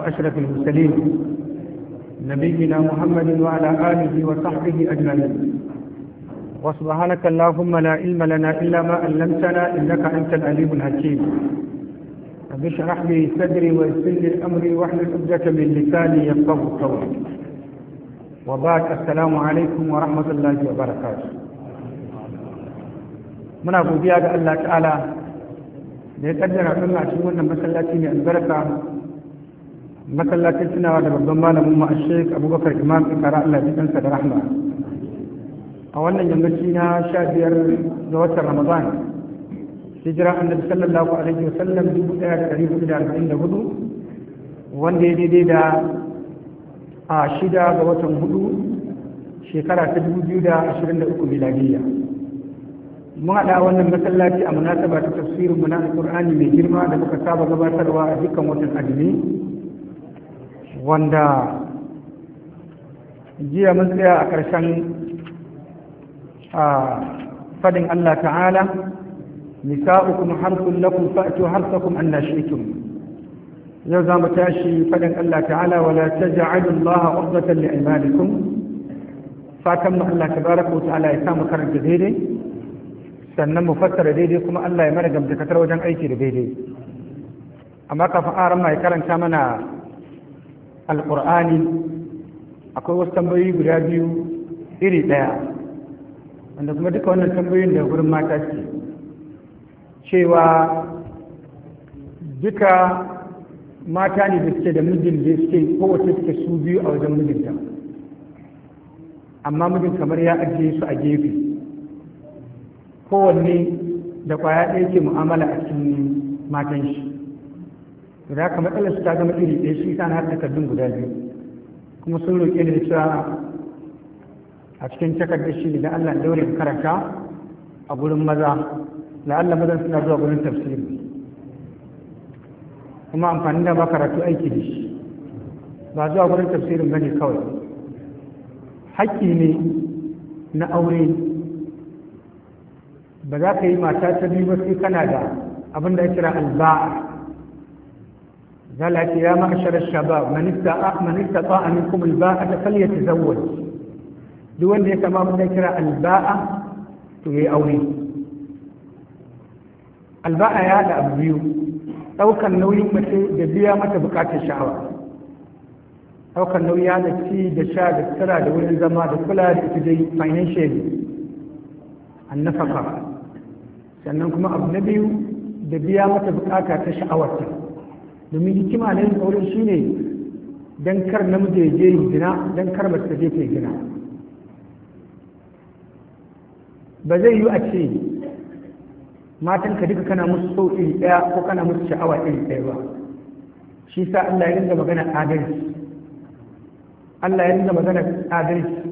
وأشرف المرسلين نبينا محمد وعلى آله وصحبه أجمعين وسبحانك اللهم لا علم لنا إلا ما علمتنا إنك أنت العليم الحكيم رب اشرح لي صدري ويسر لي أمري واحلل عقدة من لساني يفقهوا قولي وبعد السلام عليكم ورحمة الله وبركاته muna godiya ga Allah ta'ala da ya kaddara kuma a cikin wannan masallaci mai albarka masallacin tunawa da babban malamin mu Sheikh Abubakar Imam Ikara Allah ya kansa da rahma a wannan yammaci na 15 ga watan Ramadan hijira annabi sallallahu alaihi wasallam 1444 wanda ya daidai da a 6 ga watan 4 shekara ta 2023 miladiyya mun haɗa wannan masallaci a munasaba ta tafsirin mu na Alƙur'ani mai girma da muka saba gabatarwa a dukkan watan azumi wanda jiya mun tsaya a ƙarshen fadin Allah ta'ala nisa'ukum harthun lakum fa'tu harthakum anna shi'tum yau za mu tashi fadin Allah ta'ala wala taj'alu Allah 'uqdatan li'imanikum fatan mu Allah tabaraka wa ta'ala ya samu karanta daidai sannan mu fassara daidai kuma Allah ya mana gamdakatar wajen aiki da daidai amma kafin aran mai karanta mana alƙur'ani akwai wasu tambayoyi guda biyu iri ɗaya wanda kuma duka wannan tambayoyin da gurin mata ce cewa duka mata ne da suke da mijin da suke kowace suke su biyu a wajen mijinta amma mijin kamar ya ajiye su a gefe kowanne da kwaya ɗaya ke mu'amala a cikin matan shi da haka matsalar su ta zama iri ɗaya shi ta na har takardun guda biyu kuma sun roƙe ni da cewa a cikin takardar shi da Allah daure karanta a gurin maza da Allah mazan suna zuwa gurin tafsiri kuma amfani da ba karatu aiki da shi ba zuwa gurin tafsirin bane kawai haƙƙi ne na aure ba za ka yi mata ta biyu ba sai kana da abin da ya kira alba'a zala ce ya ma'ashar shabab man istata'a minkum alba'a ta falyatazawwaj duk wanda ya kama abin da ya kira alba'a to yayi aure alba'a ya da abu biyu daukan nauyin mace da biya mata bukatar sha'awa daukan nauyi da ci da sha da tsira da wurin zama da kula da ita dai financially annafaka sannan kuma abu na biyu da biya mata bukata ta sha'awarta domin hikima na yin aure shine dan kar namiji ya je yi gina dan kar mace ta je ta yi gina ba zai yi a ce matan ka duka kana musu so iri ɗaya ko kana musu sha'awa iri ɗaya ba shi sa Allah ya ringa magana adalci Allah ya ringa magana adalci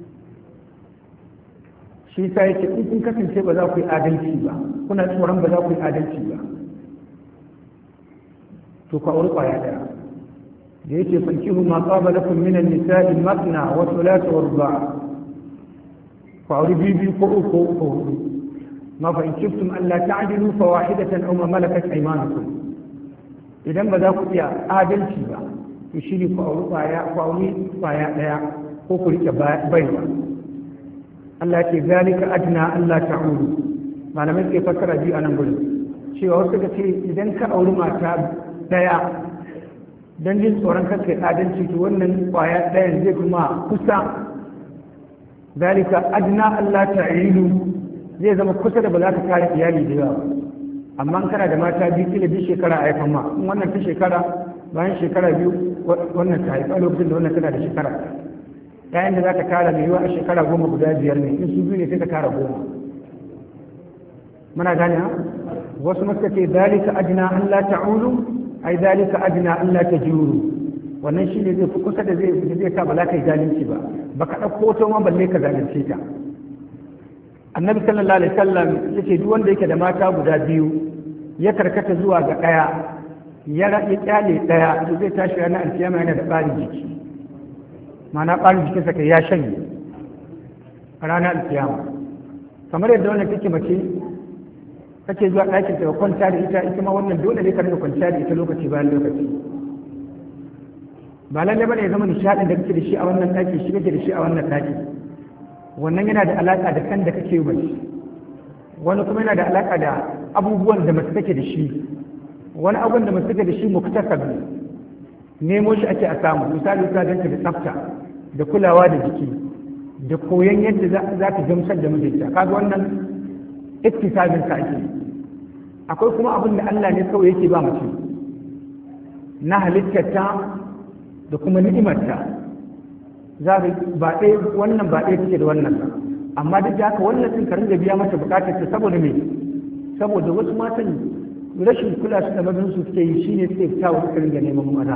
shi sa yake in kun kasance ba za ku yi adalci ba kuna tsoron ba za ku yi adalci ba to ka aure kwaya daya da yake fankihu ma qaba lakum min an-nisa'i matna wa thulatha wa ruba' fa aure bibi ko uku ko ma fa in kuntum alla ta'dilu fa wahidatan aw ma malakat aymanukum idan ba za ku iya adalci ba to shi ne ku aure kwaya daya ko ku rike baiwa Allah ce zalika adna Allah ta'ulu malamai ke fassara biyu a nan gurin cewa wasu ka ce idan ka auri mata daya don jin tsoron kanka adalci to wannan kwaya ɗayan zai kuma kusa zalika adna Allah ta'ulu zai zama kusa da ba za ka kare iyali da yawa amma kana da mata biyu kila bi shekara a haifan ma in wannan ta shekara bayan shekara biyu wannan ta haifa lokacin da wannan tana da shekara yayin da za ka kara mai yiwa a shekara 10 guda 5 ne in su biyu ne sai ka kara 10 muna gane ha wasu masu ce dalika adina Allah ta'ulu ai dalika adina Allah ta juru wannan shi ne zai fi kusa da zai sa ba za ka yi zalunci ba ba ka ɗauko wata ma balle ka zalunce ta annabi sallallahu alaihi wasallam yace duk wanda yake da mata guda biyu ya karkata zuwa ga ɗaya ya kyale ɗaya to zai tashi ranar alkiyama yana da ɓarin jiki ma'ana ɓarin jikinsa kai ya shanye a ranar alkiyama kamar yadda wannan take mace kake zuwa ɗakin ta kwanta da ita ma wannan dole ne ka rinka kwanciya da ita lokaci bayan lokaci ba lalle bane ya zama nishadin da kake da shi a wannan daki shi kake da shi a wannan daki wannan yana da alaka da kan da kake yi mace wani kuma yana da alaka da abubuwan da mace take da shi wani abubuwan da mace take da shi muktasab ne nemo shi ake a samu misali ta ganta da tsafta da kulawa da jiki da koyon yadda za ta gamsar da mijinta kaga wannan iktisabin ka ake akwai kuma abin da Allah ne kawai yake ba mace na halittarta da kuma ni'imarta za ka ba ɗaya wannan ba ɗaya take da wannan ba amma duk da haka wannan sun ka ringa biya mata bukatar ta saboda me saboda wasu matan rashin kula su da mazan su suke yi shine suke fita wasu ka ringa neman maza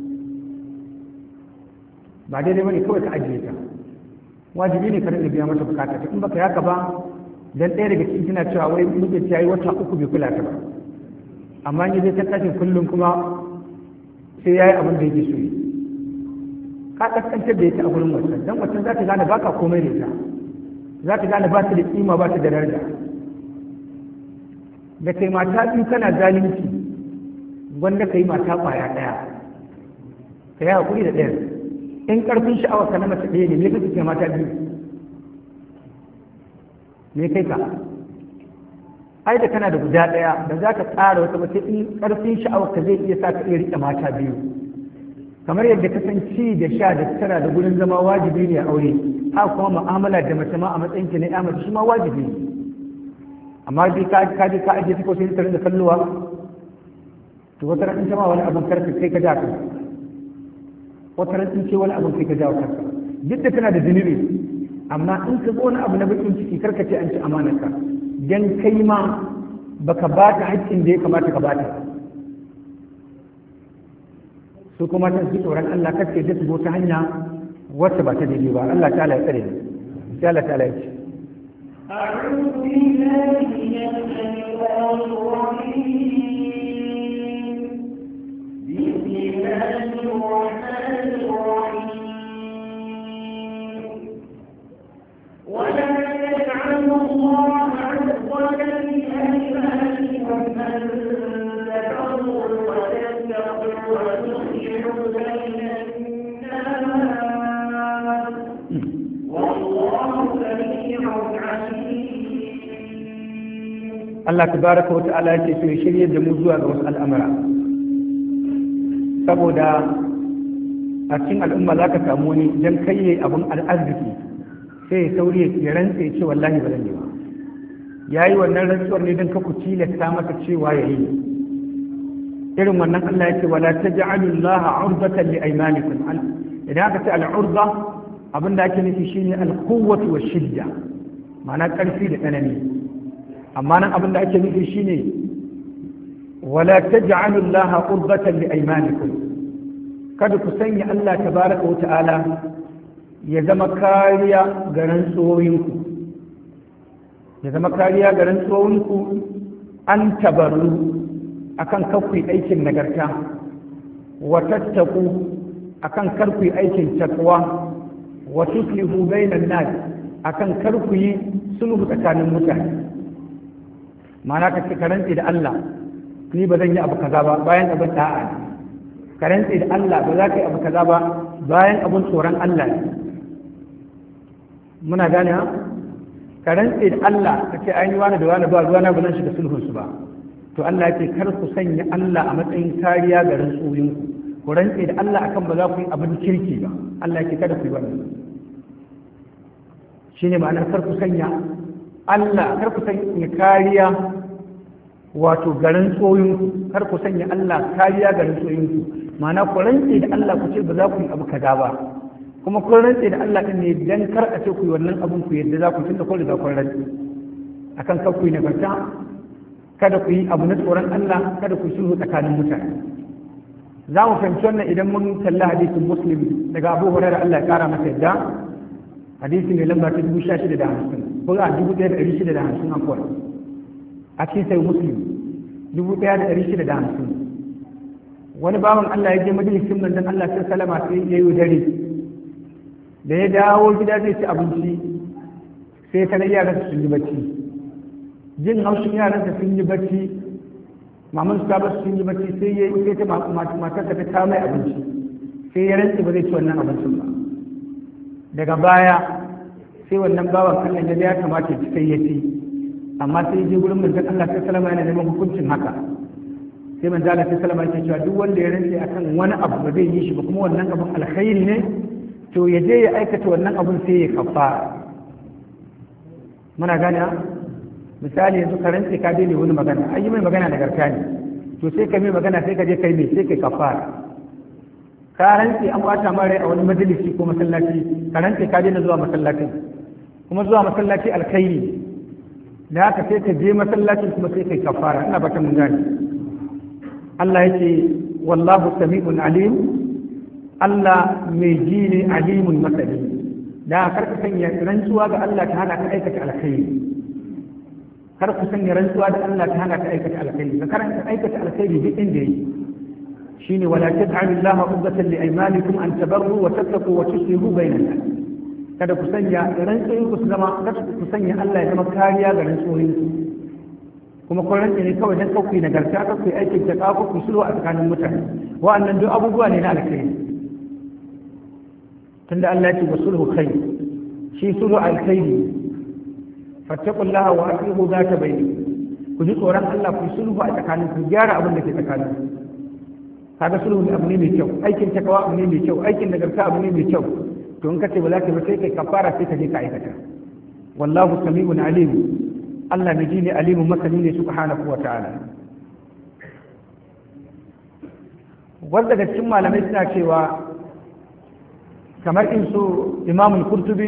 ba daidai bane kawai ka ajiye ta wajibi ne ka ringa biya mata bukatar ta in baka yaka ba dan ɗaya daga cikin tana cewa wai mijinta yayi wata 3 bai kula ta ba amma in zai ta tashin kullum kuma sai yayi abin da yake so yi ka kaskantar da ita a gurin wancan dan wancan za ta gane baka komai da ita za ta gane ba ta da kima ba ta da daraja da kai mata biyu kana zalunci wanda kai mata kwaya ɗaya ka yi hakuri da ɗaya in ƙarfin sha'awar ka na mace ɗaya ne me kake kai mata biyu me kai ka ai da kana da guda ɗaya da za ka tsara wata mace in ƙarfin sha'awar ka zai iya sa ka iya riƙe mata biyu kamar yadda ka san ci da sha da tara da gurin zama wajibi ne a aure haka kuma mu'amala da mace ma a matsayin ki na ya mace shi ma wajibi ne amma dai ka je ka ajiye ta ko sai ta rinda kallowa to wata ran in ta ma wani abin karka kai ka ja ka wata ran in ce wani abin kai ka ja ka duk da tana da zunubi amma in ka zo wani abu na bakin ciki karka ce an ci amanarka dan kai ma baka ba ta haƙƙin da ya kamata ka ba ta su kuma ta ji tsoron Allah kake da su ta hanya wacce ba ta daidai ba Allah ta'ala ya tsare sai Allah ta'ala ya ce أعوذ بالله من الشيطان الرجيم بسم الله الرحمن الرحيم ولا تجعلوا الله عرضة لأيمانكم أن تبروا وتتقوا وتصلحوا بين الناس والله سميع عليم. Allah tabaraka wa ta'ala yake so ya shirye da mu zuwa ga wasu al'amura saboda a cikin al'umma za ka samu wani dan kayye abin al'arziki sai ya sauri ya rantsa ya ce wallahi ba zan yi ba yayi wannan rantsuwar ne dan ka ku tilasta masa cewa yayi irin wannan Allah yake wala taj'alu Allah 'urdatan li aymanikum idan aka ce al'urda abinda ake nufi shine al-quwwatu wash-shidda ma'ana karfi da tsanani amma nan abinda ake nufi shine wala taj'alu Allah 'urdatan li aymanikum kada ku sanya Allah tabaraka wa ta'ala ya zama kariya ga rantsuwoyinku ya zama kariya ga rantsuwoyinku an tabarru akan karku aikin nagarta wa tattaku akan karku aikin takwa wa tuslihu bainan nas akan karku yi sulhu tsakanin mutane ma'ana ka ce karanci da Allah ni ba zan yi abu kaza ba bayan abin da'a ne karanci da Allah ba za ka yi abu kaza ba bayan abin tsoron Allah ne muna gane ha karanci da Allah ka ce an yi wani da wani ba ruwa na ba zan shiga sulhunsu ba to Allah ya ce kar ku sanya Allah a matsayin kariya ga rantsoyinku ku rantse da Allah akan ba za ku yi abin kirki ba Allah ya ce kada ku yi wannan shine ma'anar kar ku sanya Allah kar ku sanya kariya wato ga rantsoyinku kar ku sanya Allah kariya ga rantsoyinku ma'ana ku rantse da Allah ku ce ba za ku yi abu kaza ba kuma ku rantse da Allah din ne dan kar a ce ku yi wannan abun ku yadda za ku tunda ku riga kun rantse akan kar ku yi nagarta kada ku yi abu na tsoron Allah kada ku sulhu tsakanin mutane za mu fahimci wannan idan mun kalli hadisin muslim daga Abu Hurairah Allah ya kara masa yadda hadisi mai lamba ta 1650 ko a 1650 akwai a cikin sai muslim 1650 wani bawan Allah ya je majalisin manzon Allah sai salama sai ya yi dare da ya dawo gida zai ci abinci sai kana yaran su yi bacci jin haushin yaran sun yi bacci maman su ta basu sun yi bacci sai ya yi ta matar ta ta mai abinci sai ya rantse ba zai ci wannan abincin ba daga baya sai wannan bawan Allah ya kamata ya ci sai ya ci amma sai je gurin manzon Allah sai salama yana neman hukuncin haka sai manzon Allah sai salama yake cewa duk wanda ya rantse akan wani abu ba zai yi shi ba kuma wannan abun alkhairi ne to ya je ya aikata wannan abun sai ya kafara muna gane misali yanzu ka rantse ka daina wani magana ai mai magana nagarta ne to sai ka mai magana sai ka je kai mai sai kai kafara ka rantse an bata mare a wani majalisi ko masallaci ka rantse ka daina zuwa masallacin kuma zuwa masallaci alkhairi da haka sai ka je masallacin kuma sai kai kafara ina bata mun gane Allah yake wallahu sami'un alim Allah mai ji ne alimun masali da kar ka sanya rantsuwa ga Allah ta hana ka aikata alkhairi kar ku sanya rantsuwa da Allah ta hana ka aikata alkhairi ka karanta aikata alkhairi duk inda yake shine wala taj'alu Allah uqdatan li aymanikum an tabarru wa tattaqu wa tuslihu bainan nas kada ku sanya rantsuwoyin ku zama kada ku sanya Allah ya zama kariya ga rantsuwoyin ku kuma kun rantsa ne kawai dan kauku nagarta ka ku aikin ta ka ku sulhu a tsakanin mutane wa'annan duk abubuwa ne na alkhairi tunda Allah ya ce wasulhu khair shi sulhu alkhairi fattaqullaha wa aslihu zata bayni ku ji tsoron Allah ku sulhu a tsakanin ku gyara abin da ke tsakanin kaga sulhu abu ne mai kyau aikin takawa abu ne mai kyau aikin nagarta abu ne mai kyau to in kace ba za ka ba sai kai kafara sai ka je ka aikata wallahu sami'un alim Allah mai ji ne alimun masani ne subhanahu wa ta'ala wanda daga cikin malamai suna cewa kamar in su imamul kurtubi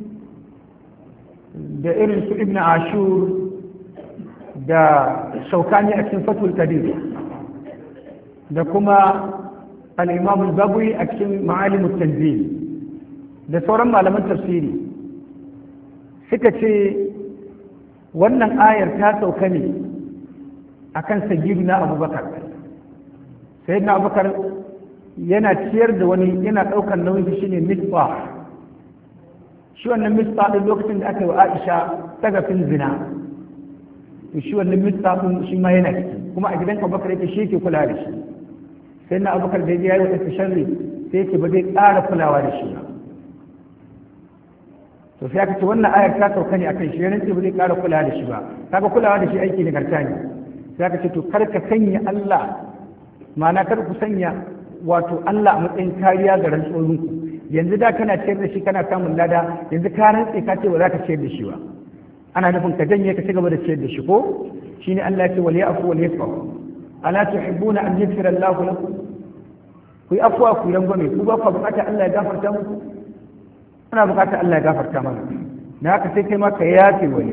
da irin su ibn ashur da shaukani a cikin fatul kadir da kuma al-imamul babuyi a cikin ma'alimut tanzil da sauran malaman tafsiri suka ce wannan ayar ta sauka ne akan sayyidina abubakar sayyidina abubakar yana ciyar da wani yana ɗaukar nauyin shi ne misba shi wannan misba ɗin lokacin da aka yi wa aisha tagafin zina to shi wannan misba ɗin shi ma yana ciki kuma a gidan abubakar yake shi ke kula da shi sai na abubakar da ya yi wata sharri sai yake ba zai ƙara kulawa da shi ba to sai aka ce wannan ayar ta sauka ne akan shi yanin ce ba zai ƙara kulawa da shi ba kaga kulawa da shi aiki nagarta ne sai aka ce to kar ka sanya Allah ma'ana kar ku sanya wato Allah a matsayin kariya ga rantsoyinku yanzu da kana ciyar da shi kana samun lada yanzu ka rantse ka ce ba za ka ciyar da shi ba ana nufin ka janye ka ci gaba da ciyar da shi ko shine Allah ya ce wal ya'fu wal yasfahu ala tuhibbuna an yaghfira Allah lakum ku yi afwa ku rangwame ku ba ku bukata Allah ya gafarta muku ana bukata Allah ya gafarta mana na haka sai kai ma ka yafe wani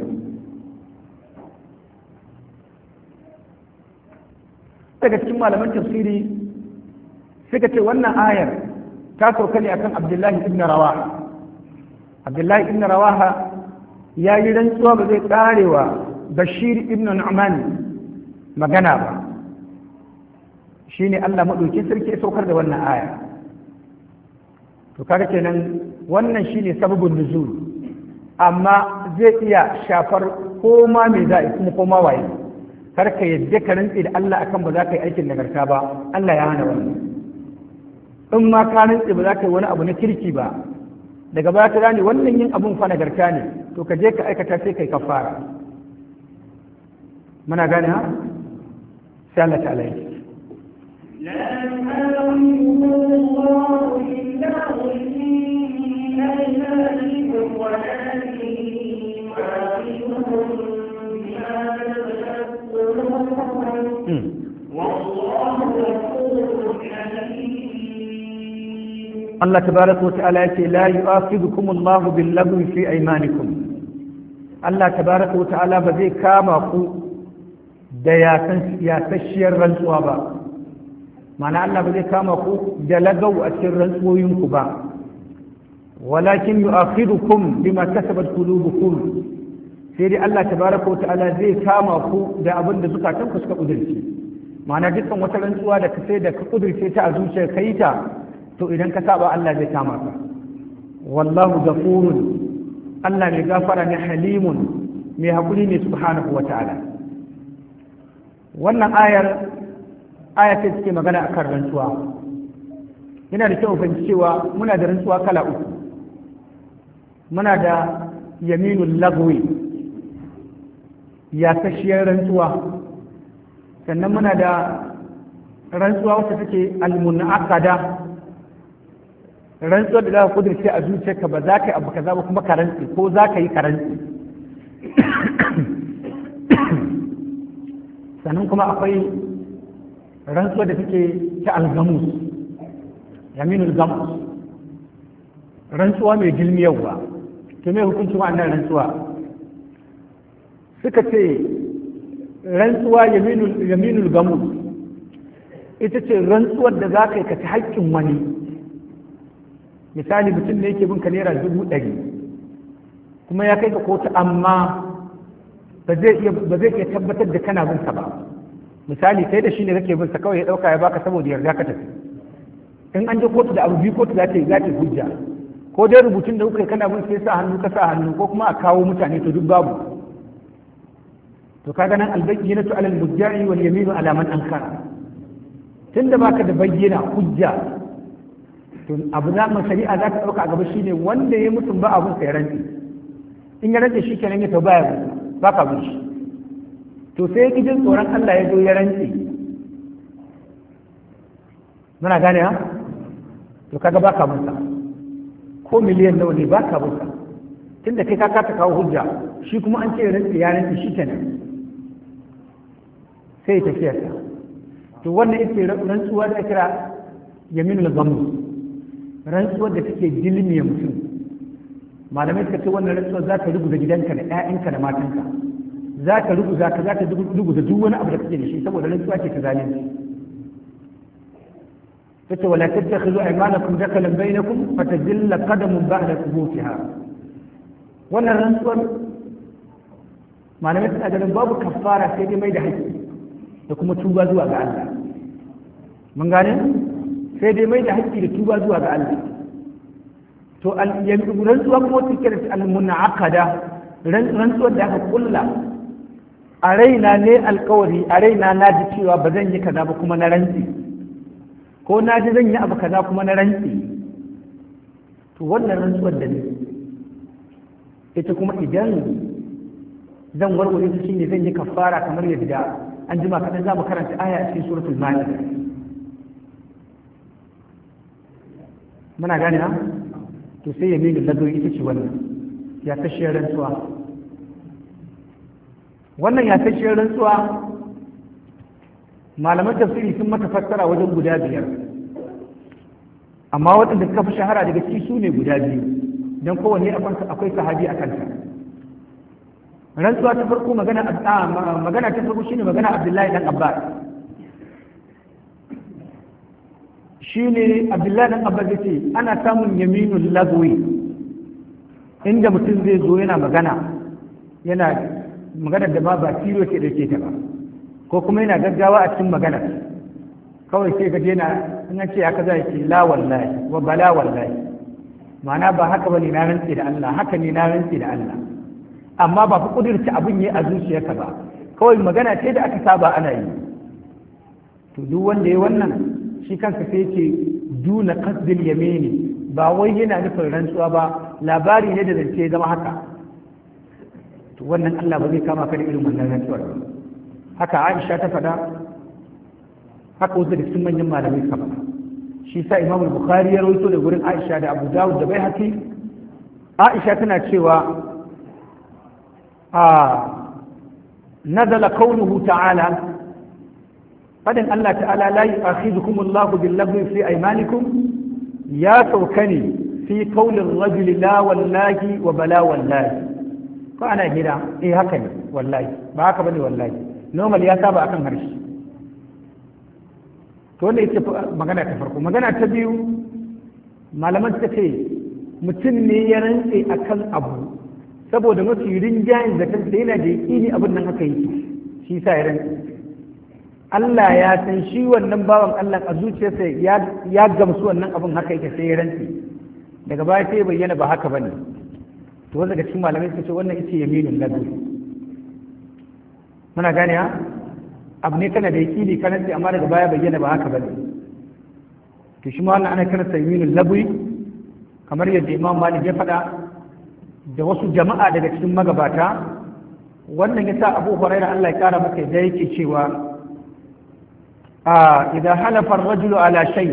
daga cikin malaman tafsiri suka ce wannan ayar ta sauka ne akan Abdullahi ibn Rawaha Abdullahi ibn Rawaha ya yi rantsuwa ba zai karewa Bashir ibn Nu'man magana ba shine Allah madaukin sarki ya saukar da wannan aya to kaga kenan wannan shine sababin nuzul amma zai iya shafar koma mai za'i kuma koma waye kar ka yadda ka rantsi da Allah akan ba za ka yi aikin nagarta ba Allah ya hana wannan in ma ka rantse ba za ka yi wani abu na kirki ba daga baya ta gane wannan yin abun fa nagarta ne to ka je ka aikata sai kai kafara muna gane ha sai Allah ta alai لا يعلم الله إلا في أيمانكم ولكن يعلمكم بما كسبت قلوبكم والله غفور حليم Allah tabaraka wa ta'ala yace la yu'akhidhukum Allah bil lagwi fi aymanikum Allah tabaraka wa ta'ala ba zai kama ku da yasasshiyar rantsuwa ba ma'ana Allah ba zai kama ku da lagaw a cikin rantsuwoyin ku ba walakin yu'akhidhukum bima kasabat qulubukum sai dai Allah tabaraka wa ta'ala zai kama ku da abin da zukatan ku suka kudurce ma'ana dukkan wata rantsuwa da ka sai da ka kudurce ta a zuciyar kai ta to idan ka saba Allah zai kama ka wallahu ghafurun Allah mai gafara ne halimun mai hakuri ne subhanahu wa ta'ala wannan aya ce take magana akan rantsuwa yana da kyau fahimci cewa muna da rantsuwa kala uku. Muna da yaminul lagwi, ya tashiyar rantsuwa, sannan muna da rantsuwa wacce take almunaqada, rantsuwar da za ka kudurce a zuciyarka ba za ka yi abu kaza ba kuma karanci ko za ka yi karanci. Sannan kuma akwai rantsuwar da take ta algamus, yaminul gamus, rantsuwa mai gilmiyarwa. To me hukuncin wannan rantsuwa? Suka ce rantsuwa yaminul gamus ita ce rantsuwar da za ka yi ka ci haƙƙin wani. Misali mutum ne yake bin ka naira 100,000 kuma ya kai ka kotu, amma ba zai iya tabbatar da kana bin sa ba. Misali kai da shi ne kake bin sa, kawai ya dauka ya baka saboda yarda ka tafi. In an je kotu da abu biyu, kotu za ta hujja, ko dai rubutun da kuka kana bin sai sa hannu ka sa hannu, ko kuma a kawo mutane, to duk babu. To kaga nan albayyinatu alal mudda'i wal yaminu ala man ankara. Tunda baka da bayyana hujja, to abu za mu shari'a za ka dauka a gaba shine wanda ya mutum ba abun sai ranci. In ya rance shi kenan ya tabbaya ba ka bin shi. To sai ya jin tsoron Allah ya zo ya rantse. Muna gane ha? To kaga ba ka bin sa. Ko miliyan nawa ne ba ka bin sa. Tunda kai ka kata kawo hujja, shi kuma an ce ya rantse ya rantse shi kenan. Sai ya tafiya ta. To wannan ita rantsuwa da kira yaminul gamus, rantsuwar da take dilmiya mutum. Malamai suka ce wannan rantsuwar za ta rubuta gidanka da 'ya'yanka da matanka, za ta rubuta duk wani abu da kake da shi, saboda rantsuwa ce ta zalunci. tace wala tattakhidhu aymanakum dakalan bainakum fatadilla qadamun ba'da thubutiha. Wannan rantsuwar malamai suna ganin babu kafara sai dai mai da haƙƙi da kuma tuba zuwa ga Allah. Mun gane? Sai dai mai da haƙƙi da tuba zuwa ga Allah. To rantsuwa kuma wata kira ta al-munaqada, rantsuwar da aka kulla a raina ne alkawari, a raina na ji cewa ba zan yi kaza ba kuma na rantsi, ko na ji zan yi abu kaza kuma na rantsi. To wannan rantsuwar da ne ita kuma idan zan warware su shine zan yi kafara kamar yadda an jima kaɗan za mu karanta aya a cikin suratul Ma'idah. Muna gane ha? To sai ya mini lazo ita ce wannan ya tashiyar rantsuwa. Wannan ya tashiyar rantsuwa malaman tafsiri sun mata fassara wajen guda 5, amma waɗanda suka fi shahara daga ciki su ne guda 2, don kowanne akwai sahabi a kanta. Rantsuwa ta farko magana ta farko shine magana Abdullahi dan Abbas. Shine Abdullahi dan Abbas yace ana samun yaminul lagwi inda mutum zai zo yana magana da ba tiro ke dauke ta ba, ko kuma yana gaggawa a cikin magana, kawai sai ga yana in ce haka zai ce la wallahi wa bala wallahi, ma'ana ba haka bane na rantsi da Allah, haka ne na rantsi da Allah, amma ba fa kudurci abin yi a zuciyarka ba, kawai magana ce da aka saba ana yi. To duk wanda ya wannan shi kansa sai ce duna qasdil yamini, ba wai yana nufin rantsuwa ba, labari ne da zance ya zama haka. To wannan Allah ba zai kama ka da irin wannan rantsuwar. Haka Aisha ta faɗa, haka wasu da cikin manyan malamai suka faɗa. Shi sa Imam Bukhari ya rawaito da gurin Aisha da Abu Dawud da Baihaqi. Aisha tana cewa nazala qawluhu ta'ala, fadin Allah ta'ala la yu'akhidhukum Allahu bil-laghwi fi aymanikum, ya saukani fi qawli ar-rajuli la wallahi wa bala wallahi. Ko ana hira haka ne wallahi, ba haka bane wallahi, normal ya saba akan harshe. To wanda yake magana ta farko. Magana ta biyu, malaman suka ce mutum ne ya rantse akan abu saboda mafi rinjayen zaton da yana da yaƙini abin nan haka yake, shi sa ya rantse. Allah ya san shi wannan bawan Allah a zuciyarsa ya gamsu wannan abin haka yake, sai ya rantse. Daga baya sai bayyana ba haka bane. To wanda daga cikin malamai suka ce wannan ita yaminul ladhi. Muna gane ha? Abu ne kana da yaƙini kana sai amma daga baya bayyana ba haka bane. to shi ma wannan ana kiran sa yaminul lagwi kamar yadda Imam Malik ya faɗa da wasu jama'a daga cikin magabata. Wannan yasa Abu Hurairah Allah ya kara masa da yake cewa idan halafa ar-rajulu ala shay,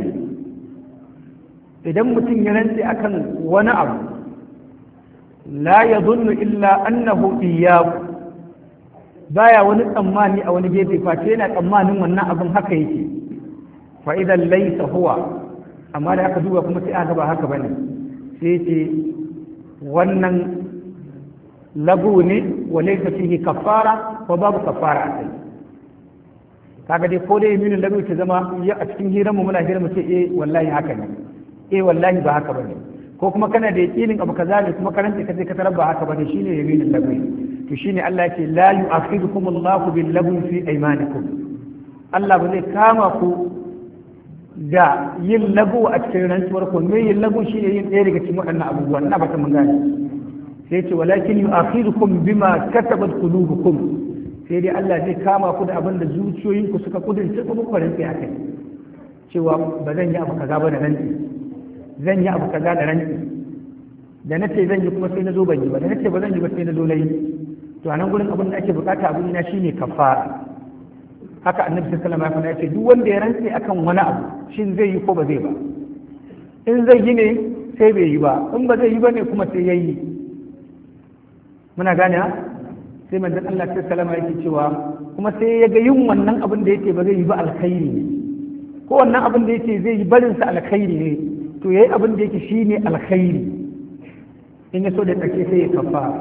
idan mutum ya rantsi akan wani abu la yadhunnu illa annahu iyyahu, baya wani tsammani a wani gefe face yana tsammanin wannan abin haka yake, fa idan laysa huwa, amma da aka duba kuma sai aka ba haka bane, sai ce wannan lagu ne wa laysa fihi kafara ko babu kafara a kai. kaga dai ko dai yaminin lagu ta zama a cikin hiranmu muna hira mu ce wallahi haka ne, wallahi ba haka bane, ko kuma kana da yakinin abu kaza ne kuma karanta kace ka tarar ba haka bane, shine yaminin lagu. to shine Allah yake la yu'akhidukum Allahu bil lagwi fi aymanikum, Allah ba zai kama ku da yin lagu a cikin rantsuwar ku. me yin lagu shine yin ɗaya daga cikin waɗannan abubuwan, na ba ta mun gane. sai ce walakin yu'akhidukum bima katabat qulubukum, sai dai Allah zai kama ku da abin da zuciyoyinku suka kudurce ku muku rantsi akai, cewa ba zan yi abu kaza ba da rantsi, zan yi abu kaza da rantsi, da nace zan yi kuma sai na zo ban yi ba, da nace ba zan yi ba sai na zo na yi. to a nan gurin abin da ake bukata abin na shine kafara. haka annabi sallallahu alaihi wasallam ya ce duk wanda ya rantsi akan wani abu shin zai yi ko ba zai ba, in zai yi ne sai bai yi ba, in ba zai yi ba ne kuma sai yayi. muna gane sai manzon Allah sallallahu alaihi wasallam yake cewa kuma sai ya ga yin wannan abin da yake ba zai yi ba alkhairi ne, ko wannan abin da yake zai yi barin sa alkhairi ne, to yayi abin da yake shine alkhairi, in ya so da take sai ya kafara.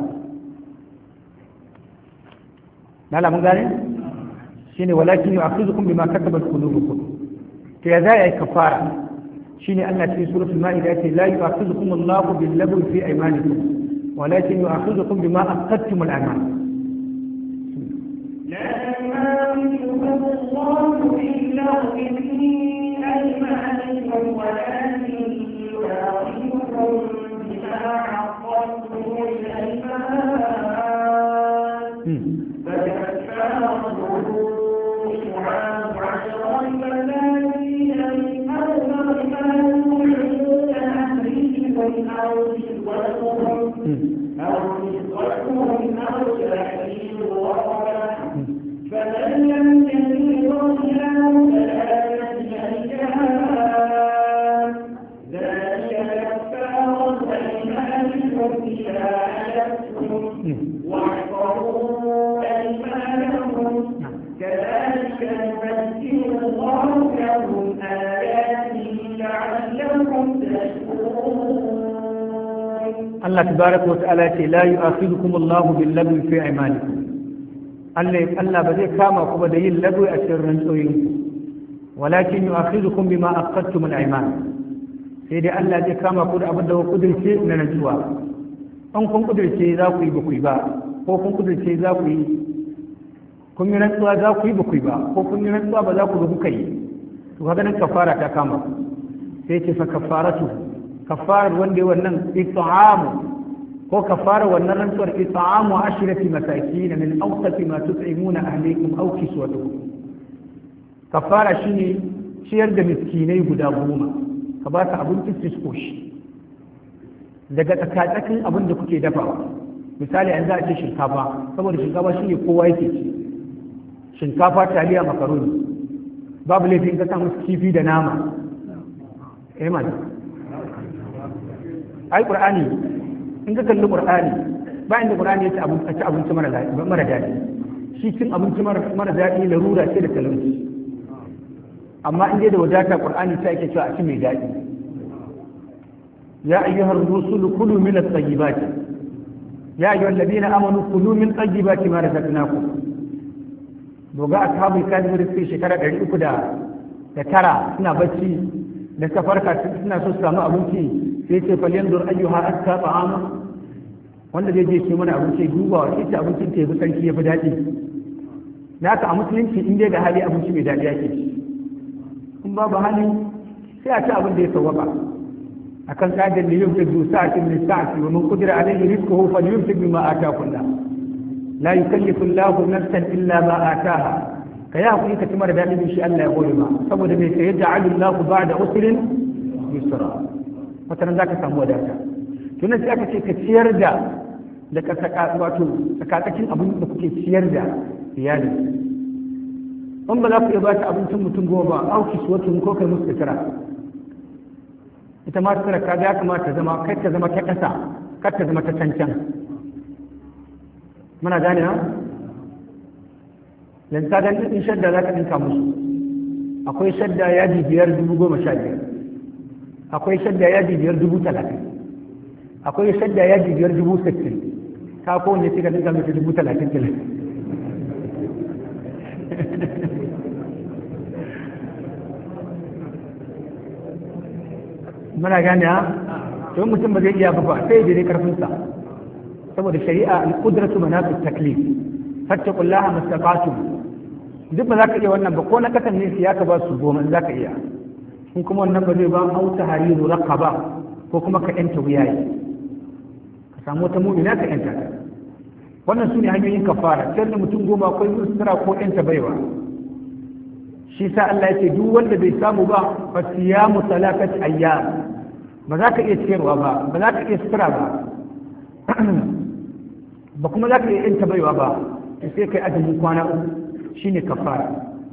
lala mun gane shine walakin yu'akhidukum bima katabat qulubukum. to ya zai yi kafara shine Allah cikin suratul maida yace la yu'akhidukum Allahu bil lagwi fi aymanikum walakin yu'akhidukum bima aqadtum al ayman. لا يؤاخذكم الله باللغو في أيمانكم ولكن يؤاخذكم بما عقدتم الأيمان، فكفارته إطعام 10 مساكين من أوسط ما تطعمون أهليكم أو كسوتهم أو تحرير رقبة، فمن لم يجد صيام 3 أيام، ذلك كفارة أيمانكم إذا حلفتم، واحفظوا أيمانكم، كذلك يبين الله لكم آياته لعلكم تشكرون. Allah tabaraka wa ta'ala ce la yu'akhidukum Allahu bil lagwi fi aymanikum, Allah ba zai kama ku ba da yin lagwi a cikin rantsoyinku, walakin yu'akhidukum bima aqadtum al ayman, sai dai Allah zai kama ku da abin da ku kudurce na rantsuwa. an kun kudurce za ku yi ba ku yi ba, ko kun kudurce za ku yi, kun yi rantsuwa za ku yi ba ku yi ba, ko kun yi rantsuwa ba za ku ba kuka yi, to kaga nan kafara ta kama sai ce fa kafaratu, kafarar wanda ya wannan it'amu, ko kafara wannan rantsuwar it'amu 10 masakin min awsati ma tut'imuna ahlikum aw kiswatuhum. kafara shine ciyar da miskinai guda 10, ka ba ta abinci su koshi daga tsakatsakin abin da kuke dafawa. misali an za a ce shinkafa, saboda shinkafa shine kowa yake ci, shinkafa, taliya, makaroni, babu laifin ka samu kifi da nama. man ai qur'ani in ka kalli qur'ani ba inda qur'ani yace a ci abinci mara daɗi, shi cin abinci mara daɗi larura ce da talauci, amma in dai da wadata qur'ani sai yake cewa a ci mai daɗi. ya ayyuhar rusulu kulu min at-tayyibati, ya ayyuhal ladina amanu kulu min tayyibati ma razaqnakum. doga ashabul kafir sai shekara 309 suna bacci, da ta farka suna so su samu abinci, sai ce falyanzur ayyuha aska ta'ama, wanda zai je shi mana abinci duba wa ita abincin ta yafi sarki yafi daɗi. da haka a musulunci in dai da hali abinci mai daɗi ake ci, in babu hali sai a ci abin da ya sawwaka akan tsadar da yunfiq zu sa'atin min sa'ati wa man qadira alayhi rizquhu falyunfiq mimma ataahu Allah la yukallifu Allahu nafsan illa ma ataaha ka yi hakuri ka ci mara daɗin shi Allah ya gode ma saboda mai sai ja'alu Allahu ba'da usrin yusra wata nan zaka samu wadata to nan sai aka ce ka ciyar da ka saka wato tsakatsakin abin da kuke ciyar da iyali in ba za ku iya ba ta abincin mutum goma ba auki su wato ko kai musu tara ita ma tara ka ga ya kamata ta zama kai ta zama ta ƙasa kar ta zama ta cancan muna gane ha yanzu ka dan din shadda za ka dinka musu akwai shadda yaji 5,015 akwai shadda yaji 5,030 akwai shadda yaji 5,060 ka ko ne kika dinka musu 30,000 muna gane ha to mutum ba zai iya ba sai ya je karfinsa saboda shari'a al-qudratu manaqit taklif fattaqullaha mastata'tum duk ba za ka iya wannan ba ko na kasan ne ya ka ba su goma za ka iya in kuma wannan ba zai ba auta hariru raqaba ko kuma ka yanta wuyayi ka samu wata mu'mina ka yanta ta wannan sune hanyoyin kafara sai da mutum goma akwai mustra ko yanta baiwa shi sa Allah ya ce duk wanda bai samu ba fa siyamu salakati ayyam ba za ka iya ciyarwa ba za ka iya sutura ba kuma za ka iya yanta baiwa ba sai kai azumin kwana uku shine kafara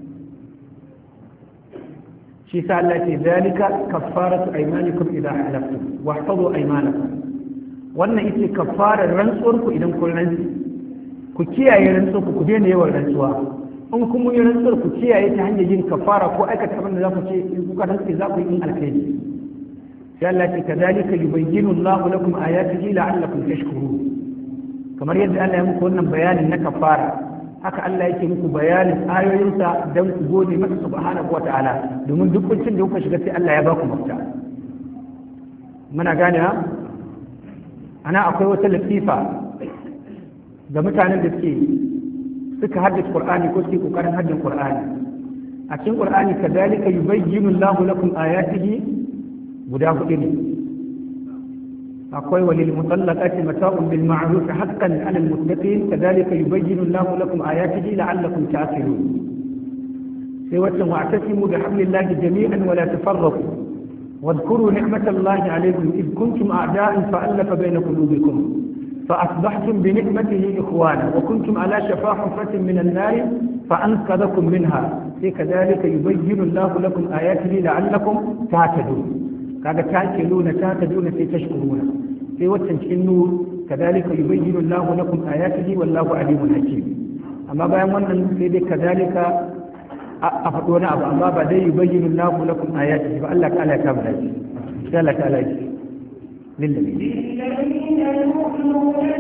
shi sa Allah ce zalika kaffaratu aymanikum idha halaftum wahfazu aymanakum wannan ita kafarar rantsuwar ku idan kun rantsi ku kiyaye rantsuwar ku daina yawan rantsuwa in kuma yi rantsuwar ku kiyaye ta hanyar yin kafara ko aikata abin da za ku ce in kuka rantsi za ku yi in alkhairi sai Allah ce kadhalika yubayyinu Allahu lakum ayatihi la'allakum tashkurun kamar yadda Allah ya muku wannan bayanin na kafara haka Allah yake muku bayanin ayoyinsa don ku gode masa subhanahu wata'ala domin duk kuncin da kuka shiga sai Allah ya ba ku mafita muna gane ha ana akwai wata latifa ga mutanen da suka haddace Qur'ani ko suke kokarin haddace Qur'ani a cikin Qur'ani kadhalika yubayyinu Allahu lakum ayatihi guda hudu ne أقوي وللمطلقات متاع بالمعروف حقا على المتقين كذلك يبين الله لكم آياته لعلكم تعقلون سوى واعتصموا بحبل الله جميعا ولا تفرقوا واذكروا نعمة الله عليكم إذ كنتم أعداء فألف بين قلوبكم فأصبحتم بنعمته إخوانا وكنتم على شفا حفرة من النار فأنقذكم منها كذلك يبين الله لكم آياته لعلكم تعتدون kaga ta'qiluna ta'taduna sai tashkuruna sai waccan cikin nur kadalika yubayyinu Allahu lakum ayatihi wallahu alimun hakim amma bayan wannan sai dai kadalika a faɗo wani abu amma ba dai yubayyinu Allahu lakum ayatihi ba Allah ta'ala ya kama dace sai Allah ta'ala ya lillazina yu'minuna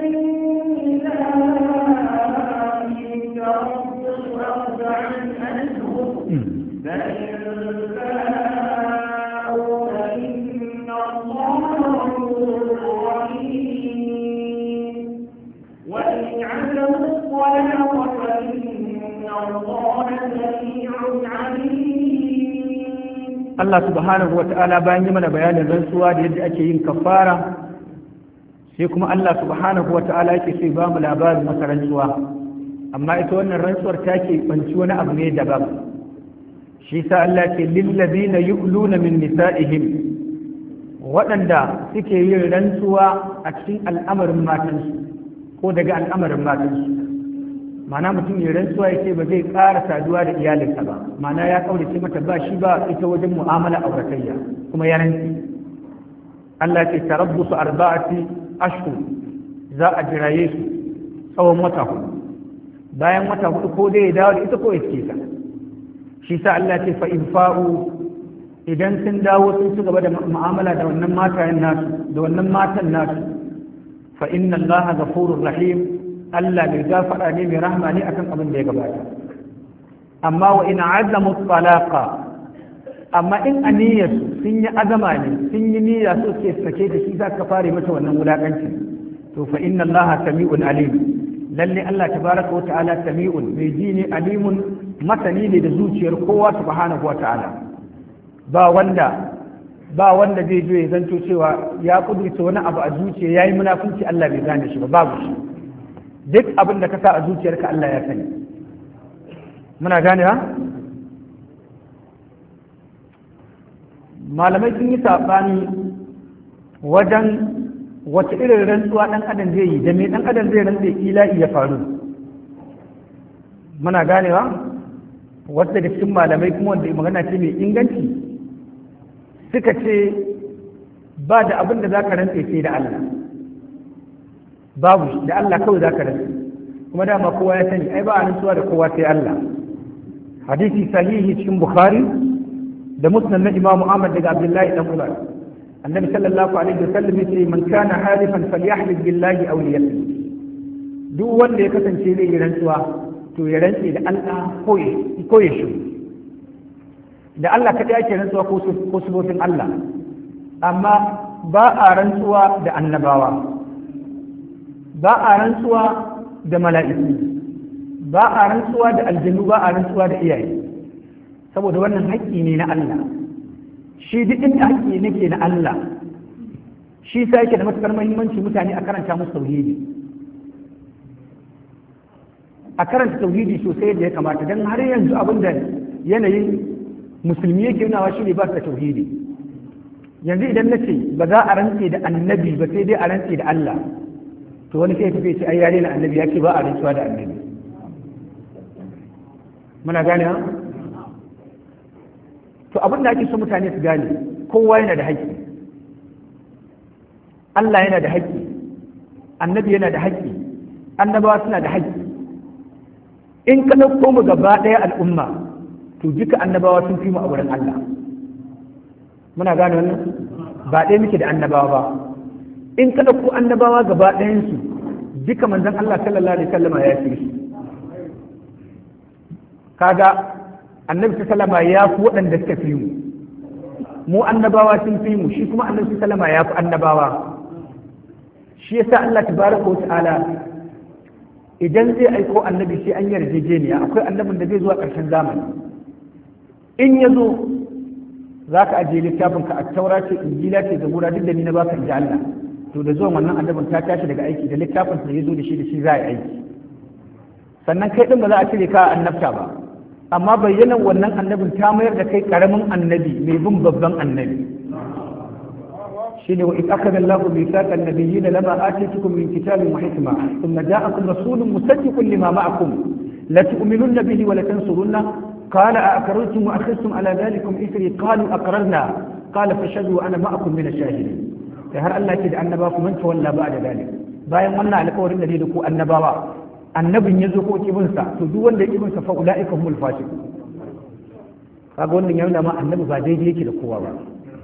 Allah subhanahu wa ta'ala bayan yi mana bayanin rantsuwa da yadda ake yin kafara sai kuma Allah subhanahu wa ta'ala yake sai ba mu labarin wata rantsuwa amma ita wannan rantsuwar ta ke banci wani abu ne daban shi sa Allah ke lillazina yu'luna min nisa'ihim waɗanda suke yin rantsuwa a cikin al'amarin matansu ko daga al'amarin matansu mana mutum ya rantsuwa ya ce ba zai ƙara saduwa da iyalinsa ba mana ya kaurace mata ba shi ba ita wajen mu'amala auratayya kuma ya rantsi Allah ce tarabbusu arba'ati ashhur za a jiraye su tsawon wata hudu bayan wata hudu ko dai ya dawo da ita ko ya ce ta shi sa Allah ce fa in fa'u idan sun dawo sun ci gaba da mu'amala da wannan matayen nasu da wannan matan nasu fa inna Allah ghafurur rahim Allah mai gafara ne mai rahma ne akan abin da ya gabata amma wa in azamu talaqa amma in aniyar sun yi azama ne sun yi niyya so ke sake da shi za ka fare mata wannan wulakanci to fa inna Allah sami'un alim lalle Allah tabaraka wa ta'ala sami'un mai ji ne alimun masani ne da zuciyar kowa subhanahu wa ta'ala ba wanda zai zo ya zanto cewa ya kudurta wani abu a zuciya yayi munafunci Allah bai gane shi ba babu shi duk abin da ka sa a zuciyarka Allah ya sani muna gane ha malamai sun yi saɓani wajen wata irin rantsuwa ɗan adam zai yi da me ɗan adam zai rantsa ila'i ya faru muna ganewa wata daga cikin malamai kuma wanda magana ce mai inganci suka ce ba da abin da za ka rantsa sai da Allah babu da Allah kawai za ka rantsa kuma dama kowa ya sani ai ba a rantsuwa da kowa sai Allah hadisi sahihi cikin Bukhari da musnad na Imam Ahmad daga Abdullahi dan Umar annabi sallallahu alaihi wasallam yace man kana halifan falyahlif billahi aw liyasmut duk wanda ya kasance zai yi rantsuwa to ya rantse da Allah ko ya shi da Allah kada yake rantsuwa ko sifofin Allah amma ba a rantsuwa da annabawa ba a rantsuwa da mala'iku ba a rantsuwa da aljannu ba a rantsuwa da iyaye saboda wannan haƙƙi ne na Allah shi duk inda haƙƙi nake na Allah shi sai yake da matukar muhimmanci mutane a karanta musu tauhidi a karanta tauhidi sosai da ya kamata don har yanzu abin da yanayin musulmi yake nunawa shi ne ba su tauhidi yanzu idan na ce ba za a rantse da annabi ba sai dai a rantse da Allah to wani sai ya tafi ce ai yare na annabi ya ce ba a rantsuwa da annabi muna gane ha to abin da ake so mutane su gane kowa yana da haƙƙi Allah yana da haƙƙi annabi yana da haƙƙi annabawa suna da haƙƙi in ka ɗauko mu gaba ɗaya al'umma to duka annabawa sun fi mu a wurin Allah muna gane wannan ba ɗaya muke da annabawa ba in ka ɗauko annabawa gaba ɗayansu duka manzon Allah sallallahu alaihi wasallam ya fi su kaga annabi sallama ya fi waɗanda suka fi mu annabawa sun fi mu shi kuma annabi sallama ya fi annabawa shi yasa Allah tabaraka wa ta'ala idan zai aiko annabi sai an yarjejeniya akwai annabin da zai zuwa ƙarshen zamani in ya zo za ka ajiye littafin ka a taura ce injila ce zabura duk da ni na baka inji Allah to da zuwan wannan annabin ta tashi daga aiki da littafin sa ya zo da shi za a yi aiki sannan kai din ba za a cire ka annabta ba amma bayyanan wannan annabin ta mayar da kai karamin annabi mai bin babban annabi shine wa idh akhadha Allahu mithaqa an-nabiyyin lama atitukum min kitabin wa hikma thumma ja'akum rasulun musaddiqun lima ma'akum la tu'minunna bihi wa la tansurunna qala a'aqarrtum wa akhadhtum ala dhalikum ithri qalu aqrarna qala fashhadu wa ana ma'akum min ash-shahidin sai har Allah yake da annaba ku man tawalla ba'da dhalik bayan wannan alƙawarin da ne da ku annabawa annabin ya zo ko kibinsa to duk wanda ya kibinsa fa ulaika humul fasiqun kaga wannan ya nuna ma annabi ba daidai yake da kowa ba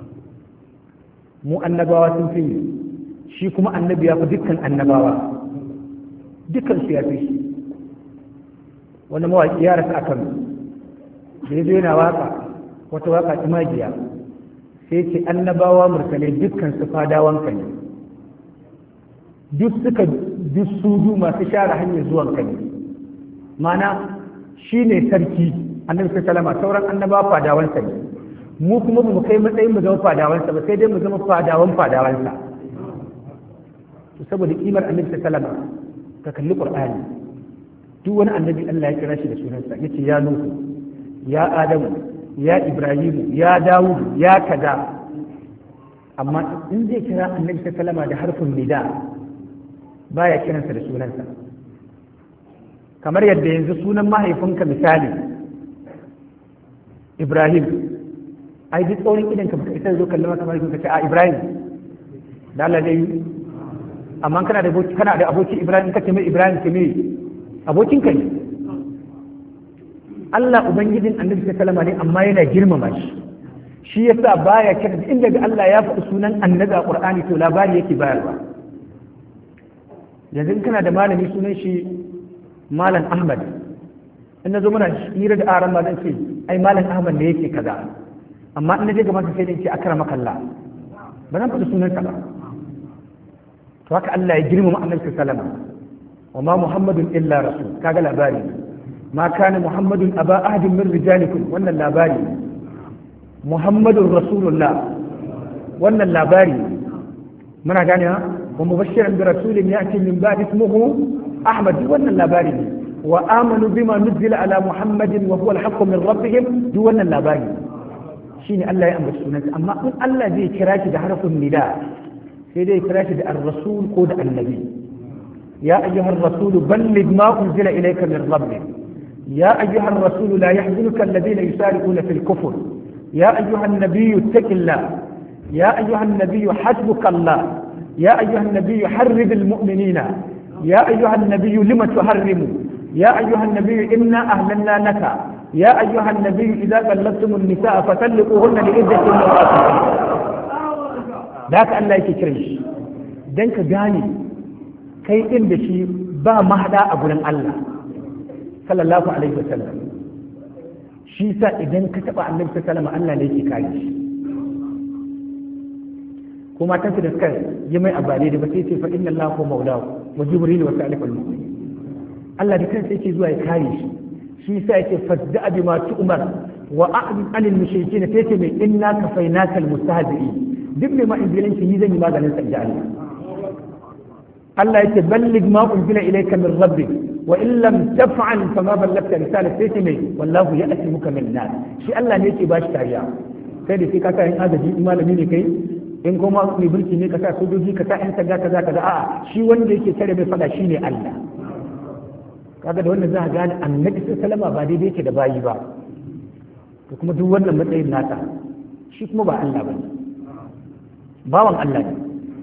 mu annabawa sun fi shi kuma annabi ya fi dukkan annabawa dukkan su ya fi shi wani mawaƙi ya rasa akan da ya zo yana waka wata waka ta magiya sai ce annabawa mursalai dukkan su fadawanka ne duk suka duk sudu masu share hanyar zuwan ka ne mana shi ne sarki annabi sallama sauran annabawa fadawansa ne mu kuma mu kai matsayin mu zama fadawansa ba sai dai mu zama fadawansa saboda kimar annabi sallama ka kalli qur'ani duk wani annabi Allah ya kira shi da sunansa yace ya nuhu ya adamu ya ibrahimu ya dawud ya kaza amma in zai kira annabi sallama da harfin nida baya kiransa da sunansa kamar yadda yanzu sunan mahaifinka misali Ibrahim ai duk tsaurin idan ka isa zo kallon maka mahaifinka ce a Ibrahim da Allah zai yi amma kana da aboki Ibrahim kace mai Ibrahim ke mai abokin ka ne Allah ubangijin annabi sallama ne amma yana girmama shi yasa baya kira inda ga Allah ya faɗi sunan annabi a Qur'ani to labari yake bayarwa yanzu in kana da malami sunan shi Malam Ahmad in na zo muna hira da aran ma zan ce ai Malam Ahmad ne yake kaza amma in na je gaban sai dai ce akramaka Allah ba zan faɗi sunansa ba to haka Allah ya girmama annabi sallama wa ma Muhammadun illa rasul kaga labari ma kana Muhammadun aba ahadin min rijalikum wannan labari Muhammadun rasulullah wannan labari muna gane ha ومبشرا برسول ياتي من بعد اسمه احمد wannan labari ne wa amanu bima nuzila ala muhammadin wa huwa al-haqqu min rabbihim duk wannan labari shine Allah ya ambaci sunansa amma in Allah zai kira shi da harfin nida sai dai kira shi da ar-rasul ko da annabi ya ayyuhar rasul balligh ma unzila ilayka min rabbik ya ayyuhar rasul la yahzunka alladhina yusari'una fil kufr ya ayyuhan nabiyyu ittaqillah ya ayyuhan nabiyyu hasbuka Allah ya ayyuhan nabiyyu harridil mu'minina ya ayyuhan nabiyyu lima tuharrimu ya ayyuhan nabiyyu inna ahlalna laka ya ayyuhan nabiyyu idza qallabtumun nisaa fatalliquhunna li'iddatihinna wa atuhunna da haka Allah yake kiran shi dan ka gane kai din da shi ba mahada a gurin Allah sallallahu alaihi wasallam shi sa idan ka taba annabi sallallahu alaihi wasallam Allah ne yake kare shi kuma tantu da suka yi mai abale da ba sai ce fa inna Allah huwa maulahu wa jibril wa salihul mu'minin Allah da kansa yake zuwa ya kare shi shi sa yake fazda bima tu'mar wa a'rid 'anil mushrikeen sai ce mai inna kafaynaka almustahzi'in duk mai ma injilanci ni zan yi maganin sa da Allah Allah yake balligh ma unzila ilayka min rabbik wa in lam taf'al fama ballagta risalata sai ce mai wallahu ya'timuka min nas shi Allah ne yake ba shi kariya kai da sai ka yin agaji malami ne kai in kuma mai mulki ne ka sa sojoji ka sa yan sanda kaza kaza a'a shi wanda yake tare mai fada shine Allah kaga da wannan za ka gane annabi sallallahu ba daidai yake da bayi ba to kuma duk wannan matsayin nata shi kuma ba Allah bane bawan Allah ne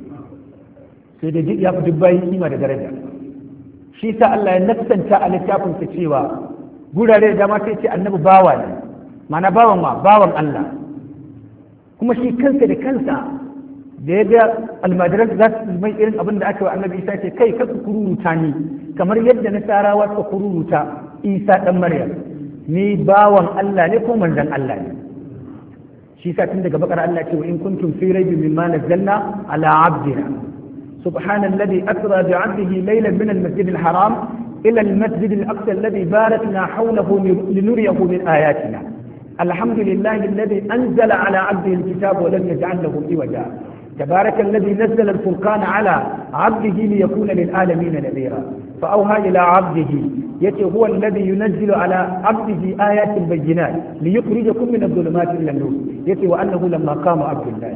sai da ya fi duk bayi kima da daraja shi sa Allah ya nassanta a littafin sa cewa gurare da dama sai ce annabi bawa ne ma'ana bawan bawan Allah kuma shi kansa da kansa da ya ga almajiran za su mai irin abin da aka wa annabi isa ce kai ka kururuta ni kamar yadda nasarawa suka kururuta isa dan maryam ni bawan Allah ne ko manzon Allah ne shi sa tun daga bakar Allah ce wa in kuntum fi raibin mimma nazzalna ala abdina subhanalladhi asra bi 'abdihi laylan min al-masjid al-haram ila al-masjid al-aqsa alladhi barakna hawlahu linuriyahu min ayatina alhamdulillahi alladhi anzala ala 'abdihi al-kitaba wa lam yaj'al lahu iwaja تبارك الذي نزل الفرقان على عبده ليكون للعالمين نذيرا فأوحى إلى عبده يتي هو الذي ينزل على عبده آيات بينات ليخرجكم من الظلمات إلى النور يتي وأنه لما قام عبد الله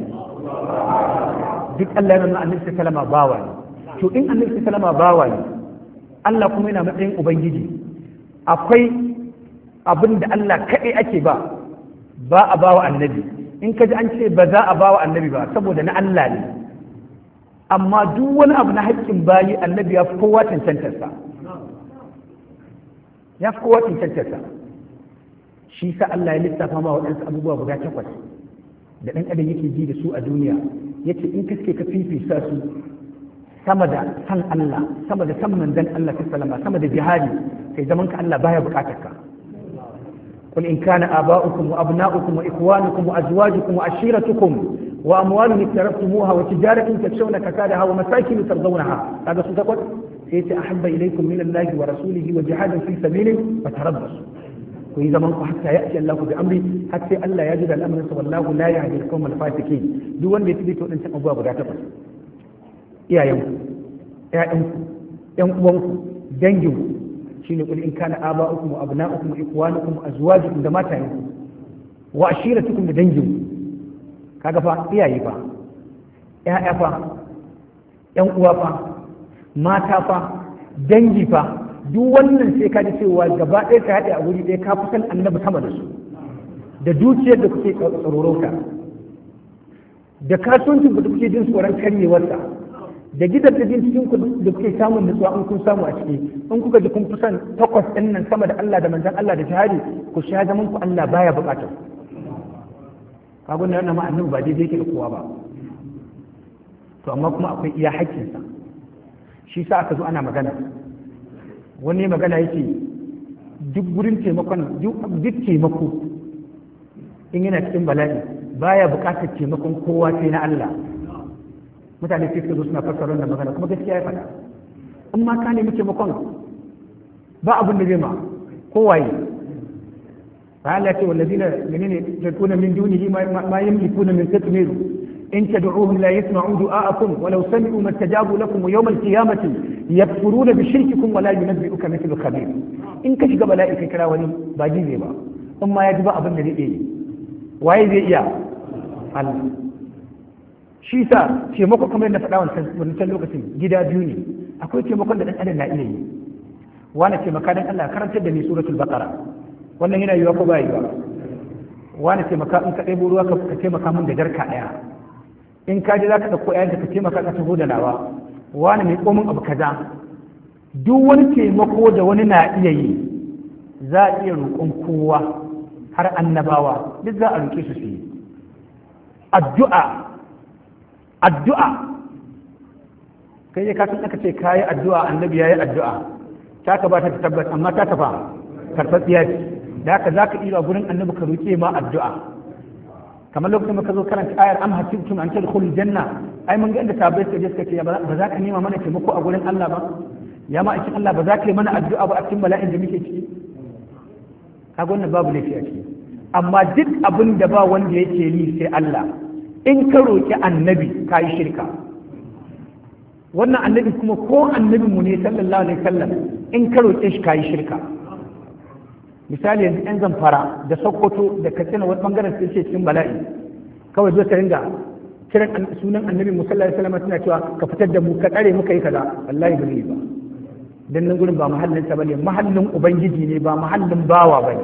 duk Allah yana nuna annabi sallama bawa ne to in annabi sallama bawa ne Allah kuma yana matsayin ubangiji akwai abin da Allah kaɗai ake ba a bawa annabi in ka ji an ce ba za a ba wa annabi ba saboda na Allah ne amma duk wani abu na haƙƙin bayi annabi ya fi kowa cancantarsa shi sa Allah ya lissafa ma waɗansu abubuwa guda 8 da ɗan adam yake ji da su a duniya yace in kaske ka fifisa su sama da san Allah sama da san manzon Allah sallama sama da jihadi kai zaman ka Allah baya bukatar ka قل إن كان آباؤكم وأبناؤكم وإخوانكم وأزواجكم وعشيرتكم وأموال اقترفتموها وتجارة تخشون كسادها ومساكن ترضونها هذا صدق سيأتي أحب إليكم من الله ورسوله وجهاد في سبيله فتربصوا وإذا منكم حتى يأتي الله بأمره حتى ألا يجد الأمر والله لا يهدي القوم الفاسقين دون بيثبتوا أن أبواب لا تقص يا يوم دنجوا shine kul in kana aba'ukum wa abna'ukum wa ikwanukum wa azwajukum da matayenku wa ashiratukum da danginku kaga fa iyaye fa ƴaƴa fa ƴan uwa fa mata fa dangi fa duk wannan sai ka ji cewa gaba ɗaya ka haɗe a wuri ɗaya ka fi san annabi sama da su da dukiyar da kuke tsarorauta da kasuwancin da kuke jin tsoron karyewarsa da gidan da jin cikin da kuke samun nutsuwa in kun samu a ciki in kuka ji kun fi son 8 ɗin nan sama da Allah da manzon Allah da jihadi ku sha zaman ku Allah baya buƙatar kaga wannan ma annabi ba daidai yake da kowa ba to amma kuma akwai iya haƙƙinsa shi sa aka zo ana magana wani magana yake duk gurin taimakon duk taimako in yana cikin bala'i baya buƙatar taimakon kowa sai na Allah mutane sai su zo suna fassara wannan magana kuma gaskiya ya faɗa in ma ka nemi taimakon ba abin da zai ma kowaye ba Allah ce wallazina menene yakuna min dunihi ma yamlikuna min qitmir in tad'uhum la yasma'u du'a'akum wa law sami'u mastajabu lakum yawm al-qiyamati yakfuruna bi shirkikum wa la yunabbi'uka mithlu khabir in ka shiga bala'i kai kira wani ba ji zai ba in ma ya ji ba abin da zai yi waye zai iya Allah shi sa taimako kamar yadda faɗa wancan lokacin gida biyu ne akwai taimakon da ɗan adam na iya yi wani taimaka dan Allah karantar da ni suratul baqara wannan yana yiwa ko ba yiwa wani taimaka in ka ɗebo ruwa ka taimaka min da jarka ɗaya in ka ji za ka ɗauko ƴaƴanka ka taimaka ka taho da nawa wani mai komin abu kaza duk wani taimako da wani na iya yi za a iya roƙon kowa har annabawa duk za a roƙe su su yi addu'a kai ya kasan aka ce kayi addu'a annabi yayi addu'a ta ka ba ta tabbata amma ta tafa karfatsiya ce da haka zaka iya gurin annabi ka roke ma addu'a kamar lokacin da ka zo karanta ayar am hasibtum an tadkhulul janna ai mun ga inda sahabbai suka je suka ce ba za ka nema mana taimako a gurin Allah ba ya ma aikin Allah ba za ka yi mana addu'a ba a cikin bala'in da muke ciki kaga wannan babu laifi a ciki amma duk abin da ba wanda yake yi sai Allah in ka roƙi annabi ka yi shirka wannan annabi kuma ko annabin mu ne sallallahu alaihi wasallam in ka roƙe shi ka yi shirka misali yanzu yan zamfara da sokoto da katsina wani bangaren su ce cikin bala'i kawai zo ta ringa kiran sunan annabi mu sallallahu alaihi wasallam suna cewa ka fitar da mu ka tsare muka yi kaza wallahi ba ne ba dan nan gurin ba mahallin sa bane mahallin ubangiji ne ba mahallin bawa bane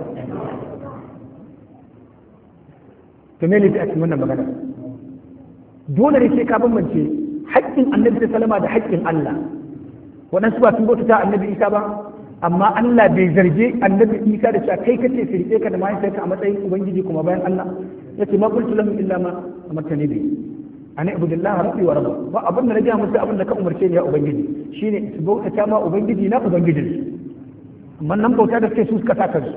to me ne a cikin wannan magana dole ne sai ka bambance haƙƙin annabi sallama da haƙƙin Allah waɗansu ba sun bauta annabi Isa ba amma Allah bai zarge annabi Isa da cewa kai kace su rike ka da mahaifiyarka a matsayin ubangiji kuma bayan Allah yace ma qultu lahum illa ma amartani bi ana ibudillahi rabbi wa rabbukum ba abin da na ga musu abin da ka umarce ni ya ubangiji shine su bauta ma ubangiji na ubangijin amma nan bauta da suke su suka saka su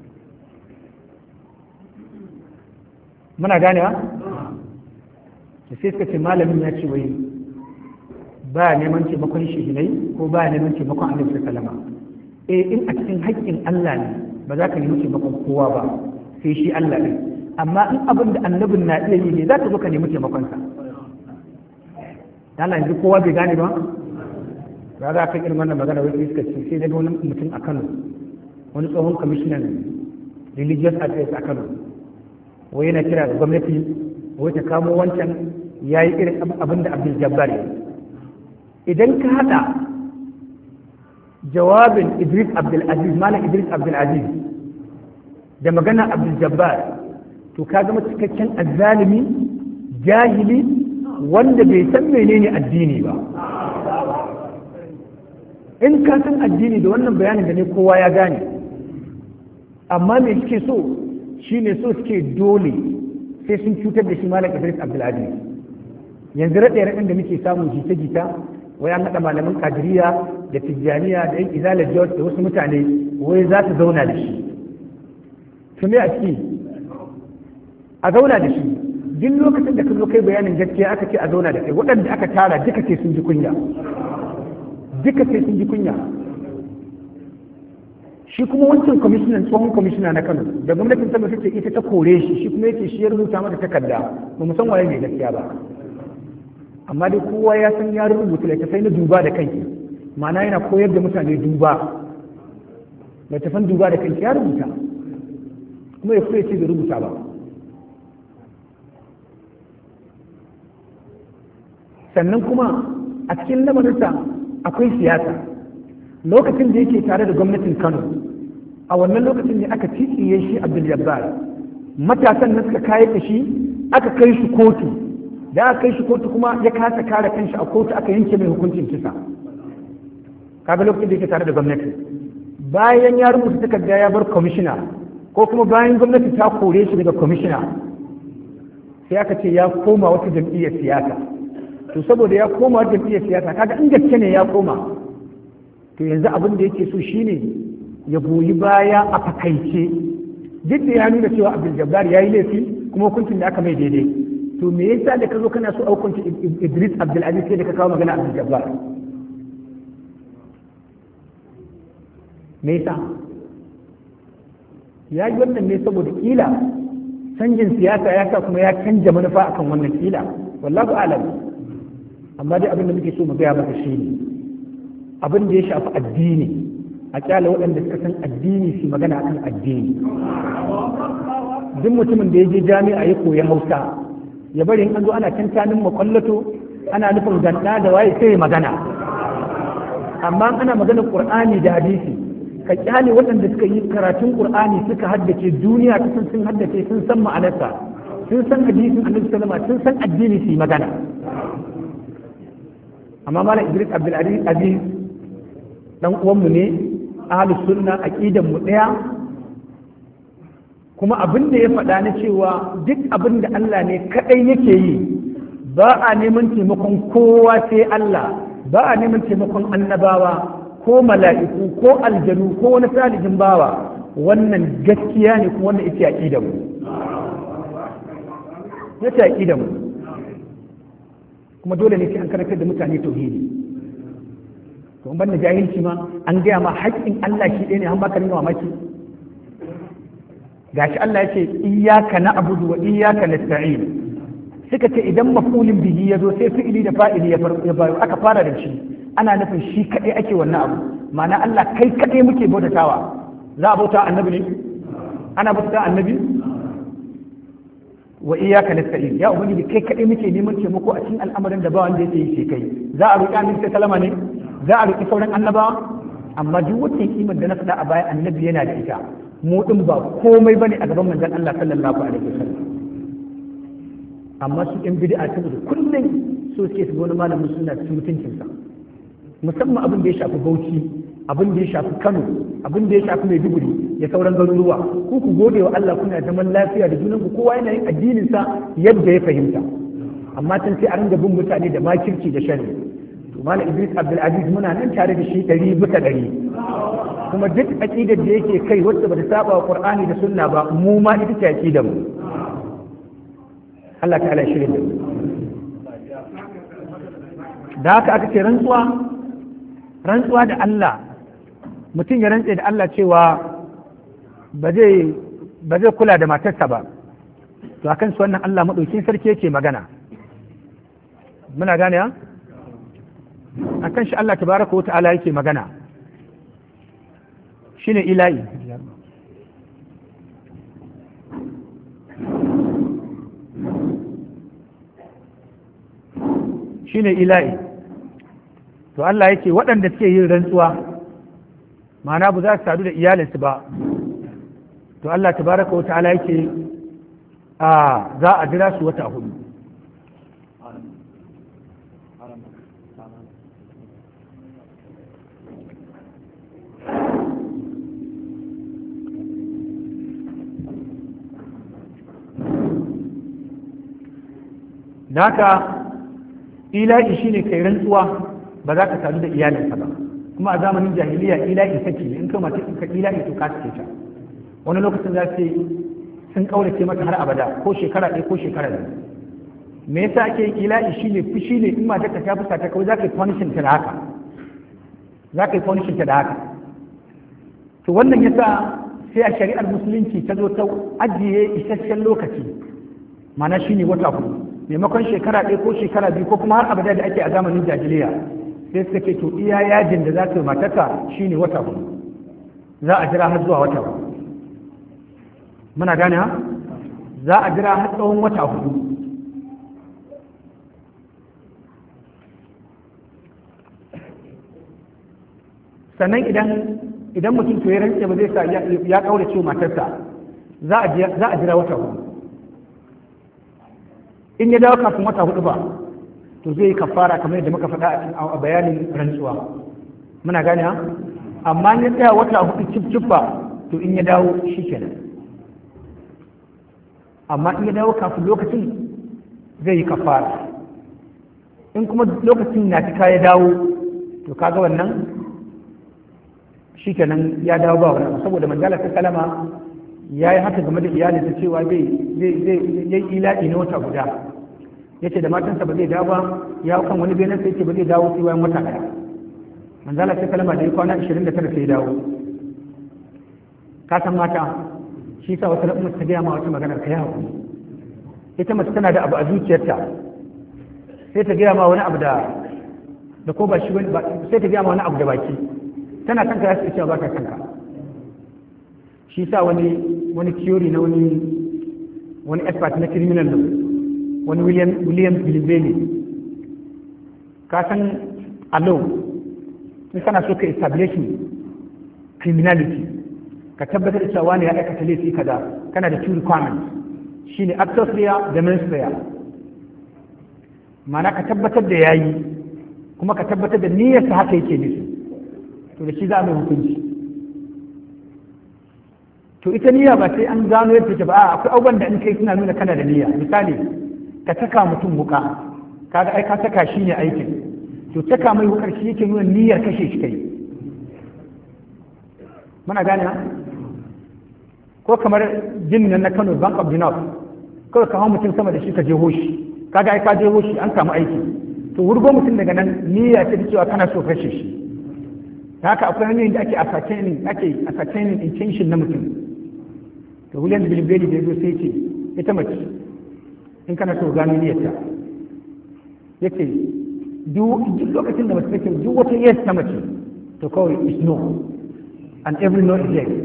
muna gane ha sai suka ce malamin ya ce wai ba neman taimakon shehinai ko ba neman taimakon annabi sallama in a cikin haƙƙin Allah ne ba za ka nemi taimakon kowa ba sai shi Allah ne amma in abin da annabin na iya yi ne za ka zo ka nemi taimakon sa Allah yanzu kowa bai gane ba ba za ka irin wannan magana wai suka ce sai daga wani mutum a Kano wani tsohon commissioner religious affairs a Kano wai yana kira da gwamnati wai ta kamo wancan ya yi irin abin da Abdul Jabbar ya idan ka hada jawabin Idris Abdul Aziz Malam Idris Abdul Aziz da magana Abdul Jabbar to ka zama cikakken azzalimi jahili wanda bai san menene addini ba in ka san addini da wannan bayanin da ne kowa ya gane amma me suke so shine so suke dole sai sun cutar da shi Malam Idris Abdul Aziz yanzu raɗe-raɗin da muke samu jita-jita wai an haɗa malaman kadiriya da tijjaniya da yan izala george da wasu mutane wai za su zauna da shi su me a ciki a zauna da shi duk lokacin da ka zo kai bayanin gaskiya aka ce a zauna da kai waɗanda aka tara duka ce sun ji kunya duka ce sun ji kunya shi kuma wancan kwamishinan tsohon kwamishina na Kano da gwamnatin sama take ita ta kore shi shi kuma yake shi ya rubuta mata takarda ba mu san waye mai gaskiya ba amma dai kowa ya san ya rubuta littattafai na duba da kanki ma'ana yana koyar da mutane duba littattafan duba da kanki ya rubuta kuma ya ce bai rubuta ba sannan kuma a cikin lamarinsa akwai siyasa lokacin da yake tare da gwamnatin Kano a wannan lokacin ne aka titiye shi Abdul Jabbar matasan nan suka kayar da shi aka kai shi kotu da aka kai shi kotu kuma ya kasa kare kanshi a kotu aka yanke mai hukuncin kisa kaga lokacin da yake tare da gwamnati bayan ya rubuta takarda ya bar kwamishina ko kuma bayan gwamnati ta kore shi daga kwamishina sai aka ce ya koma wata jam'iyyar siyasa to saboda ya koma wata jam'iyyar siyasa kaga in gaske ne ya koma to yanzu abin da yake so shine ya goyi baya a fakaice duk da ya nuna cewa Abdul Jabbar ya yi laifi kuma hukuncin da aka mai daidai to me yasa da ka zo kana so a hukunci Idris Abdul Aziz sai da ka kawo magana Abdul Jabbar me yasa ya yi wannan ne saboda kila canjin siyasa ya sa kuma ya canja manufa akan wannan kila wallahu a'lam. amma dai abin da muke so mu gaya maka shi ne abin da ya shafi addini a kyala waɗanda suka san addini su magana akan addini. duk mutumin da ya je jami'a ya koyi Hausa ya bari in an zo ana tantanin makwallato ana nufin ganda da waye sai magana, amma ana maganar Qur'ani da hadisi ka kyale waɗanda suka yi karatun Qur'ani suka haddace duniya sun haddace sun san ma'anarsa sun san hadisin Annabi sallallahu alaihi wasallam sun san addini su magana. amma Malam Idris Abdul Aziz dan uwanmu ne, ahlus sunna aqidan mu daya, kuma abin da ya faɗa na cewa duk abin da Allah ne kadai yake yi, ba a neman taimakon kowa sai Allah, ba a neman taimakon annabawa ko mala'iku ko aljanu ko wani salihin bawa. wannan gaskiya ne kuma wannan ita aqidan mu, ita aqidan mu, kuma dole ne sai an karantar da mutane tauhidi. to ban da jahilci ma an gaya ma haƙƙin Allah shi ɗaya ne an baka ringa mamaki. gashi Allah ya ce iyyaka na'budu wa iyyaka nasta'in, suka ce idan maf'ulin bihi ya zo sai fi'ili da fa'ili ya bayo aka fara da shi ana nufin shi kaɗai ake wannan abu, ma'ana Allah kai kaɗai muke bautatawa. za a bauta annabi ne? ana bauta annabi? wa iyyaka nasta'in, ya ubangiji kai kaɗai muke neman taimako a cikin al'amarin da ba wanda yake yi sai kai. za a roƙi annabi sai kalama ne? za a roƙi sauran annabawa? amma duk wata kimar da na faɗa a baya annabi yana da ita, mu din ba komai bane a gaban manzon Allah sallallahu alaihi wasallam. amma su ɗan bid'a ta da kullum so suke su wani malamin suna cikin mutuncinsa, musamman abin da ya shafi Bauchi, abin da ya shafi Kano, abin da ya shafi Maiduguri da sauran garuruwa. ku gode wa Allah kuna zaman lafiya da junan ku, kowa yana yin addinin sa yadda ya fahimta, amma tun sai a ringa bin mutane da makirci da sharri. to Malam Idris Abdul Aziz muna nan tare da shi 100%, kuma duk aqidar da yake kai wacce bata saba wa Qur'ani da Sunna ba, mu ma ita ce aqidar mu. Allah ta'ala shirin da mu. da haka aka ce rantsuwa da Allah, mutum ya rantse da Allah cewa ba zai kula da matarsa ba, to akan su wannan Allah maɗaukin sarki yake magana. muna gane ya? akan shi Allah tabaraka wa ta'ala yake magana, shine ilahi. shine ilahi. to Allah yake waɗanda suke yin rantsuwa ma'ana ba za su sadu da iyalinsu ba, to Allah tabaraka wa ta'ala yake za a jira su wata 4. naka ilahi shine kai rantsuwa ba za ka sadu da iyalinka ba, kuma a zamanin jahiliya ilahi take in ka mace ka ilahi to ka take ta. wani lokacin za su sun kaurace mata har abada ko shekara ɗaya ko shekara biyu. me yasa ake yin ilahi shine fushi ne in mata ka ta fusa ta kawai za ka yi punishing ta da haka, za ka yi punishing ta da haka. to wannan yasa sai a shari'ar musulunci ta zo ta ajiye isasshen lokaci, ma'ana shine wata 4 maimakon shekara ɗaya ko shekara biyu ko kuma har abada da ake a zamanin jahiliya. sai suka ce to iya yajin da za ta yi mataka shine wata 4, za a jira har zuwa wata 4. muna gane ha? za a jira har tsawon wata 4. sannan idan mutum to ya rantse ba zai sa ya kaurace matarsa, za a jira wata 4. in ya dawo kafin wata 4 ba, to zai yi kafara kamar yadda muka faɗa a bayanin rantsuwa. muna gane ha? amma in ya tsaya wata 4 cif ba, to in ya dawo shi kenan. amma in ya dawo kafin lokacin zai yi kafara. in kuma lokacin na cika ya dawo, to kaga wannan shi kenan ya dawo ba wani, saboda manzala ta kalama ya yi haka game da iyalinsa cewa zai yi ila'i na wata guda. yace da matansa ba zai dawo ba, ya kan wani benin sai ce ba zai dawo sai bayan wata daya. manzala ta kalama da ya kwana 29 sai dawo. ka san mata shi sa wata umma ta gaya ma wata maganar ka ya hakuri. ita mace tana da abu a zuciyarta sai ta gaya ma wani abu da ko ba shi wani ba, sai ta gaya ma wani abu da baki tana kanka ya su cewa ba ka kanka. Shi sa wani theory na wani expert na criminal law, wani William Bilibeli, ka san a law in kana so ka establish criminality, ka tabbatar da cewa ne ya aikata laifi kaza, kana da two requirements, shine actus rea da mens rea. Ma'ana ka tabbatar da yayi kuma ka tabbatar da niyyarsa haka yake nufi, to da shi za a mai hukunci. To ita niyya ba sai an gano yadda take ba, akwai abubuwan da in kai suna nuna kana da niyya. Misali ka saka mutum wuka, kaga ai ka saka shi ne aikin, to saka mai wukar shi yake nuna niyyar kashe shi kai. Muna gane ha? Ko kamar jinin nan na Kano Bank of the North, kawai ka hau mutum sama da shi ka je hoshi, kaga ai ka je hoshi an samu aiki, to wurgo mutum daga nan niyya ce cewa kana so kashe shi. Haka akwai hanyoyin da ake ascertaining intention na mutum. To William Bilibeli da yazo sai ce ita mace in kana so gano niyyarta, yace duk lokacin da mace take duk wata yes ta mace to kawai is no, and every no is yes.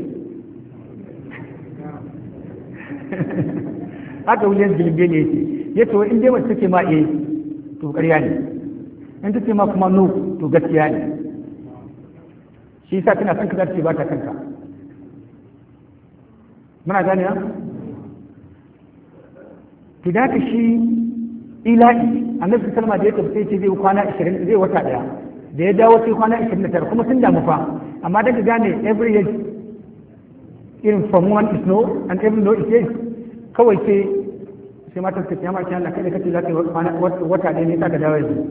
Haka William Bilibeli yace in dai mace take ma to ƙarya ne, in take ma kuma no to gaskiya ne. Shi yasa tana son ka zarce ba ta kanka. Muna gane ya? To da ka shi ilahi annabi sallama da ya tafi sai ce zai kwana 20, zai wata daya, da ya dawo sai kwana 29, kuma sun damu fa, amma daga gane every year irin from one is no and every no is yes, kawai sai matar ta kiyama kiyama kai da kace za ka yi wata daya ne ta ka dawo yanzu.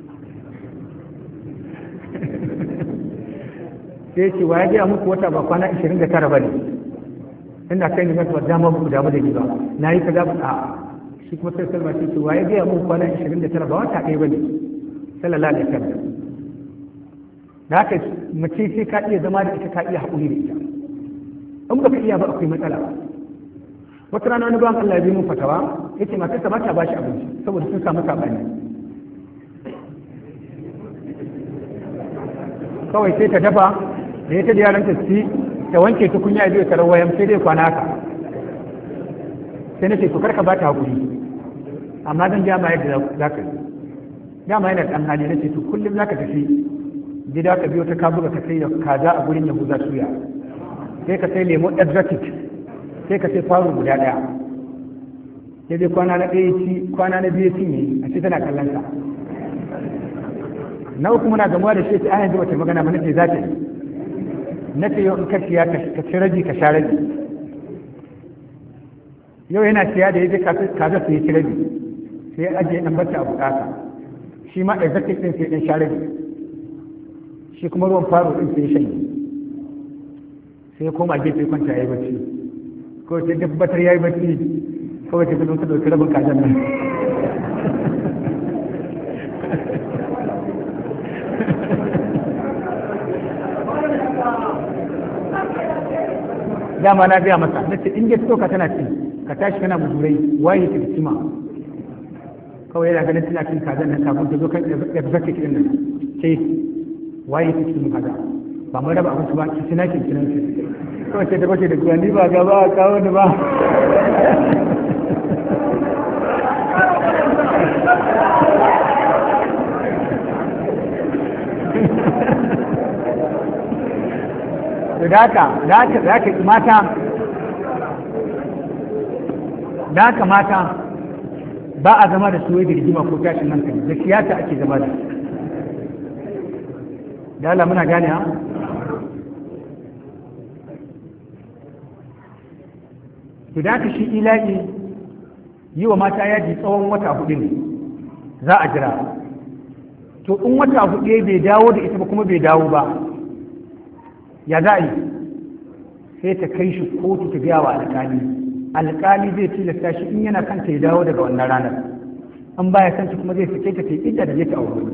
Sai ce wa ya gaya muku wata ba kwana 29 ba ne, ina kai ne zata dama muku damu da ni ba, na yi ka damu a shi kuma sai salma ce wa ya gaya muku kwana 29 ba wata ɗaya ba ne, sallallahu alaihi wasallam. Da haka mace sai ka iya zama da ita, ka iya haƙuri da ita, in ba ka iya ba akwai matsala. Wata rana wani bawan Allah ya bi mun fatawa, yace matarsa ba ta ba shi abinci saboda sun samu saɓani. Kawai sai ta dafa da ya ta da yaran ta ta wanke tukunya biyu ta rawayan sai dai kwana haka. Sai na ce to karka ba ta hakuri, amma zan ja ma yadda za ka yi. Dama yana ɗan hali na ce to kullum za ka tafi gida ka biyo ta kabuga ka sai kaza a gurin yahuza suya, sai ka sai lemo exotic, sai ka sai faru guda ɗaya. Sai dai kwana na ɗaya ci, kwana na biyu cinye, a ce tana kallon sa. Na uku muna gamuwa da shi ta yanzu wata magana mana ce za ta yi. Na ce yau in ka siya ka ci rabi ka sha rabi. Yau yana siya da ya je kaza su yi ci rabi, sai ya ajiye ɗan bata a bukata. Shi ma exotic ɗin sai ɗan sha rabi. Shi kuma ruwan faro ɗin sai ya shanye. Sai ya koma gefe kwanta ya yi bacci. Kawai sai tabbatar ya yi bacci, kawai sai ta ɗauki rabin kazan nan. Dama na gaya masa, na ce in ya fito ka tana ci, ka tashi kana muzurai, waye ta cima. Kawai yana ganin tana cin kazan nan kafin ta zo kan exotic ɗin nan. Ce waye ta cin kaza, ba mun raba abinci ba, ki cina ki cinan ki. Kawai sai ta bace da kuwa ni ba ga ba kawo ni ba. da haka mata ba a zama da suwai da rigima ko tashin hankali, da siyasa ake zama da su. Da Allah muna gane ha? To da haka shi ilahi yi wa mata yaji tsawon wata 4 ne za a jira. To in wata 4 bai dawo da ita ba kuma bai dawo ba, ya za a yi? Sai ta kai shi kotu ta biya wa alƙali. Alƙali zai tilasta shi in yana kanta ya dawo daga wannan ranar, an baya kanta kuma zai sake ta idda da zai ta aure.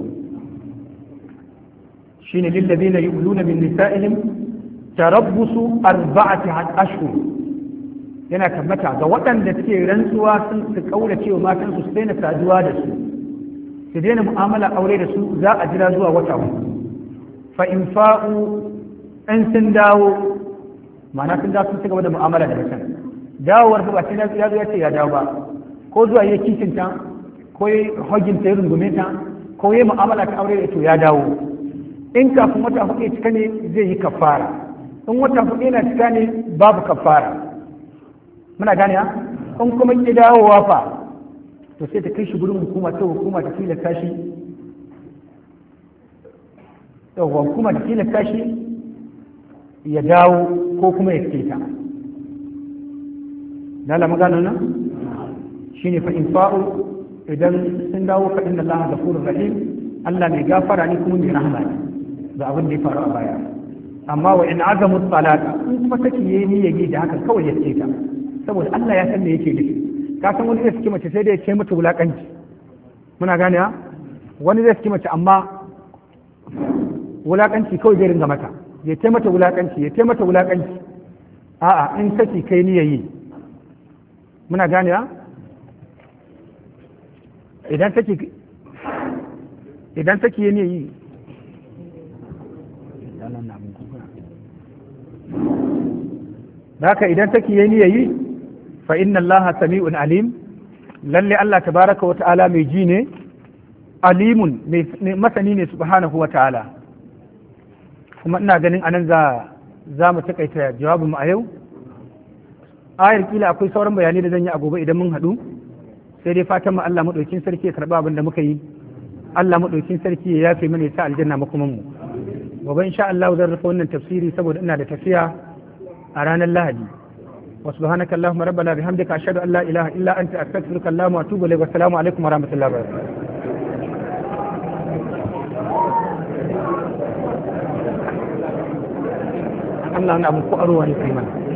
Shi ne lillazina yu'luna min nisa'ihim tarabbusu 4 ashhur. Yana tabbata ga waɗanda suke rantsuwa sun su kaura cewa matan su sai na saduwa da su, su daina mu'amala aure da su za a jira zuwa wata uku fa in fa'u in sun dawo ma'ana sun dawo sun ci gaba da mu'amala da mutum dawowar ba sai ya zo ya ce ya dawo ba ko zuwa ya kishinta ko ya hagin ta ya rungume ta ko ya mu'amala ta aure da to ya dawo in kafin wata hudu ya cika ne zai yi kafara in wata hudu yana cika ne babu kafara muna gane ha in kuma ki dawowa fa to sai ta kai shi gurin hukuma ta tilasta shi hukuma ta tilasta shi ya dawo ko kuma ya ce ta lala magana nan shine fa in fa'u idan sun dawo fa inna allaha ghafurur rahim Allah mai gafara ne kuma mai rahama ne da abin da ya faru a baya amma wa in azamu salata in kuma take yayi niyyar da haka kawai ya ce ta saboda Allah ya san me yake nufi ka san wani zai saki mace sai da ya ce mata wulakanci muna gane ha wani zai saki mace amma wulakanci kawai zai ringa mata ya ce mata wulakanci ya ce mata wulakanci a'a in saki kai niyyar yi muna gane ha idan take yi niyyar yi da haka idan take yi niyyar yi fa inna allaha sami'un alim lalle Allah tabaraka wa ta'ala mai ji ne alimun mai masani ne subhanahu wa ta'ala kuma ina ganin anan za mu takaita jawabin mu a yau ayar kila akwai sauran bayanai da zan yi a gobe idan mun haɗu sai dai fatan mu Allah madaukin sarki ya karba abin da muka yi Allah madaukin sarki ya yafe mana ya sa aljanna makoman mu gobe insha Allah zan rufe wannan tafsiri saboda ina da tafiya a ranar Lahadi wa subhanaka allahumma rabbana bihamdika ashhadu an la ilaha illa anta astaghfiruka wa atubu ilayk wa assalamu alaikum wa rahmatullahi wa barakatuh Allah na mu ko arwa ne kai mana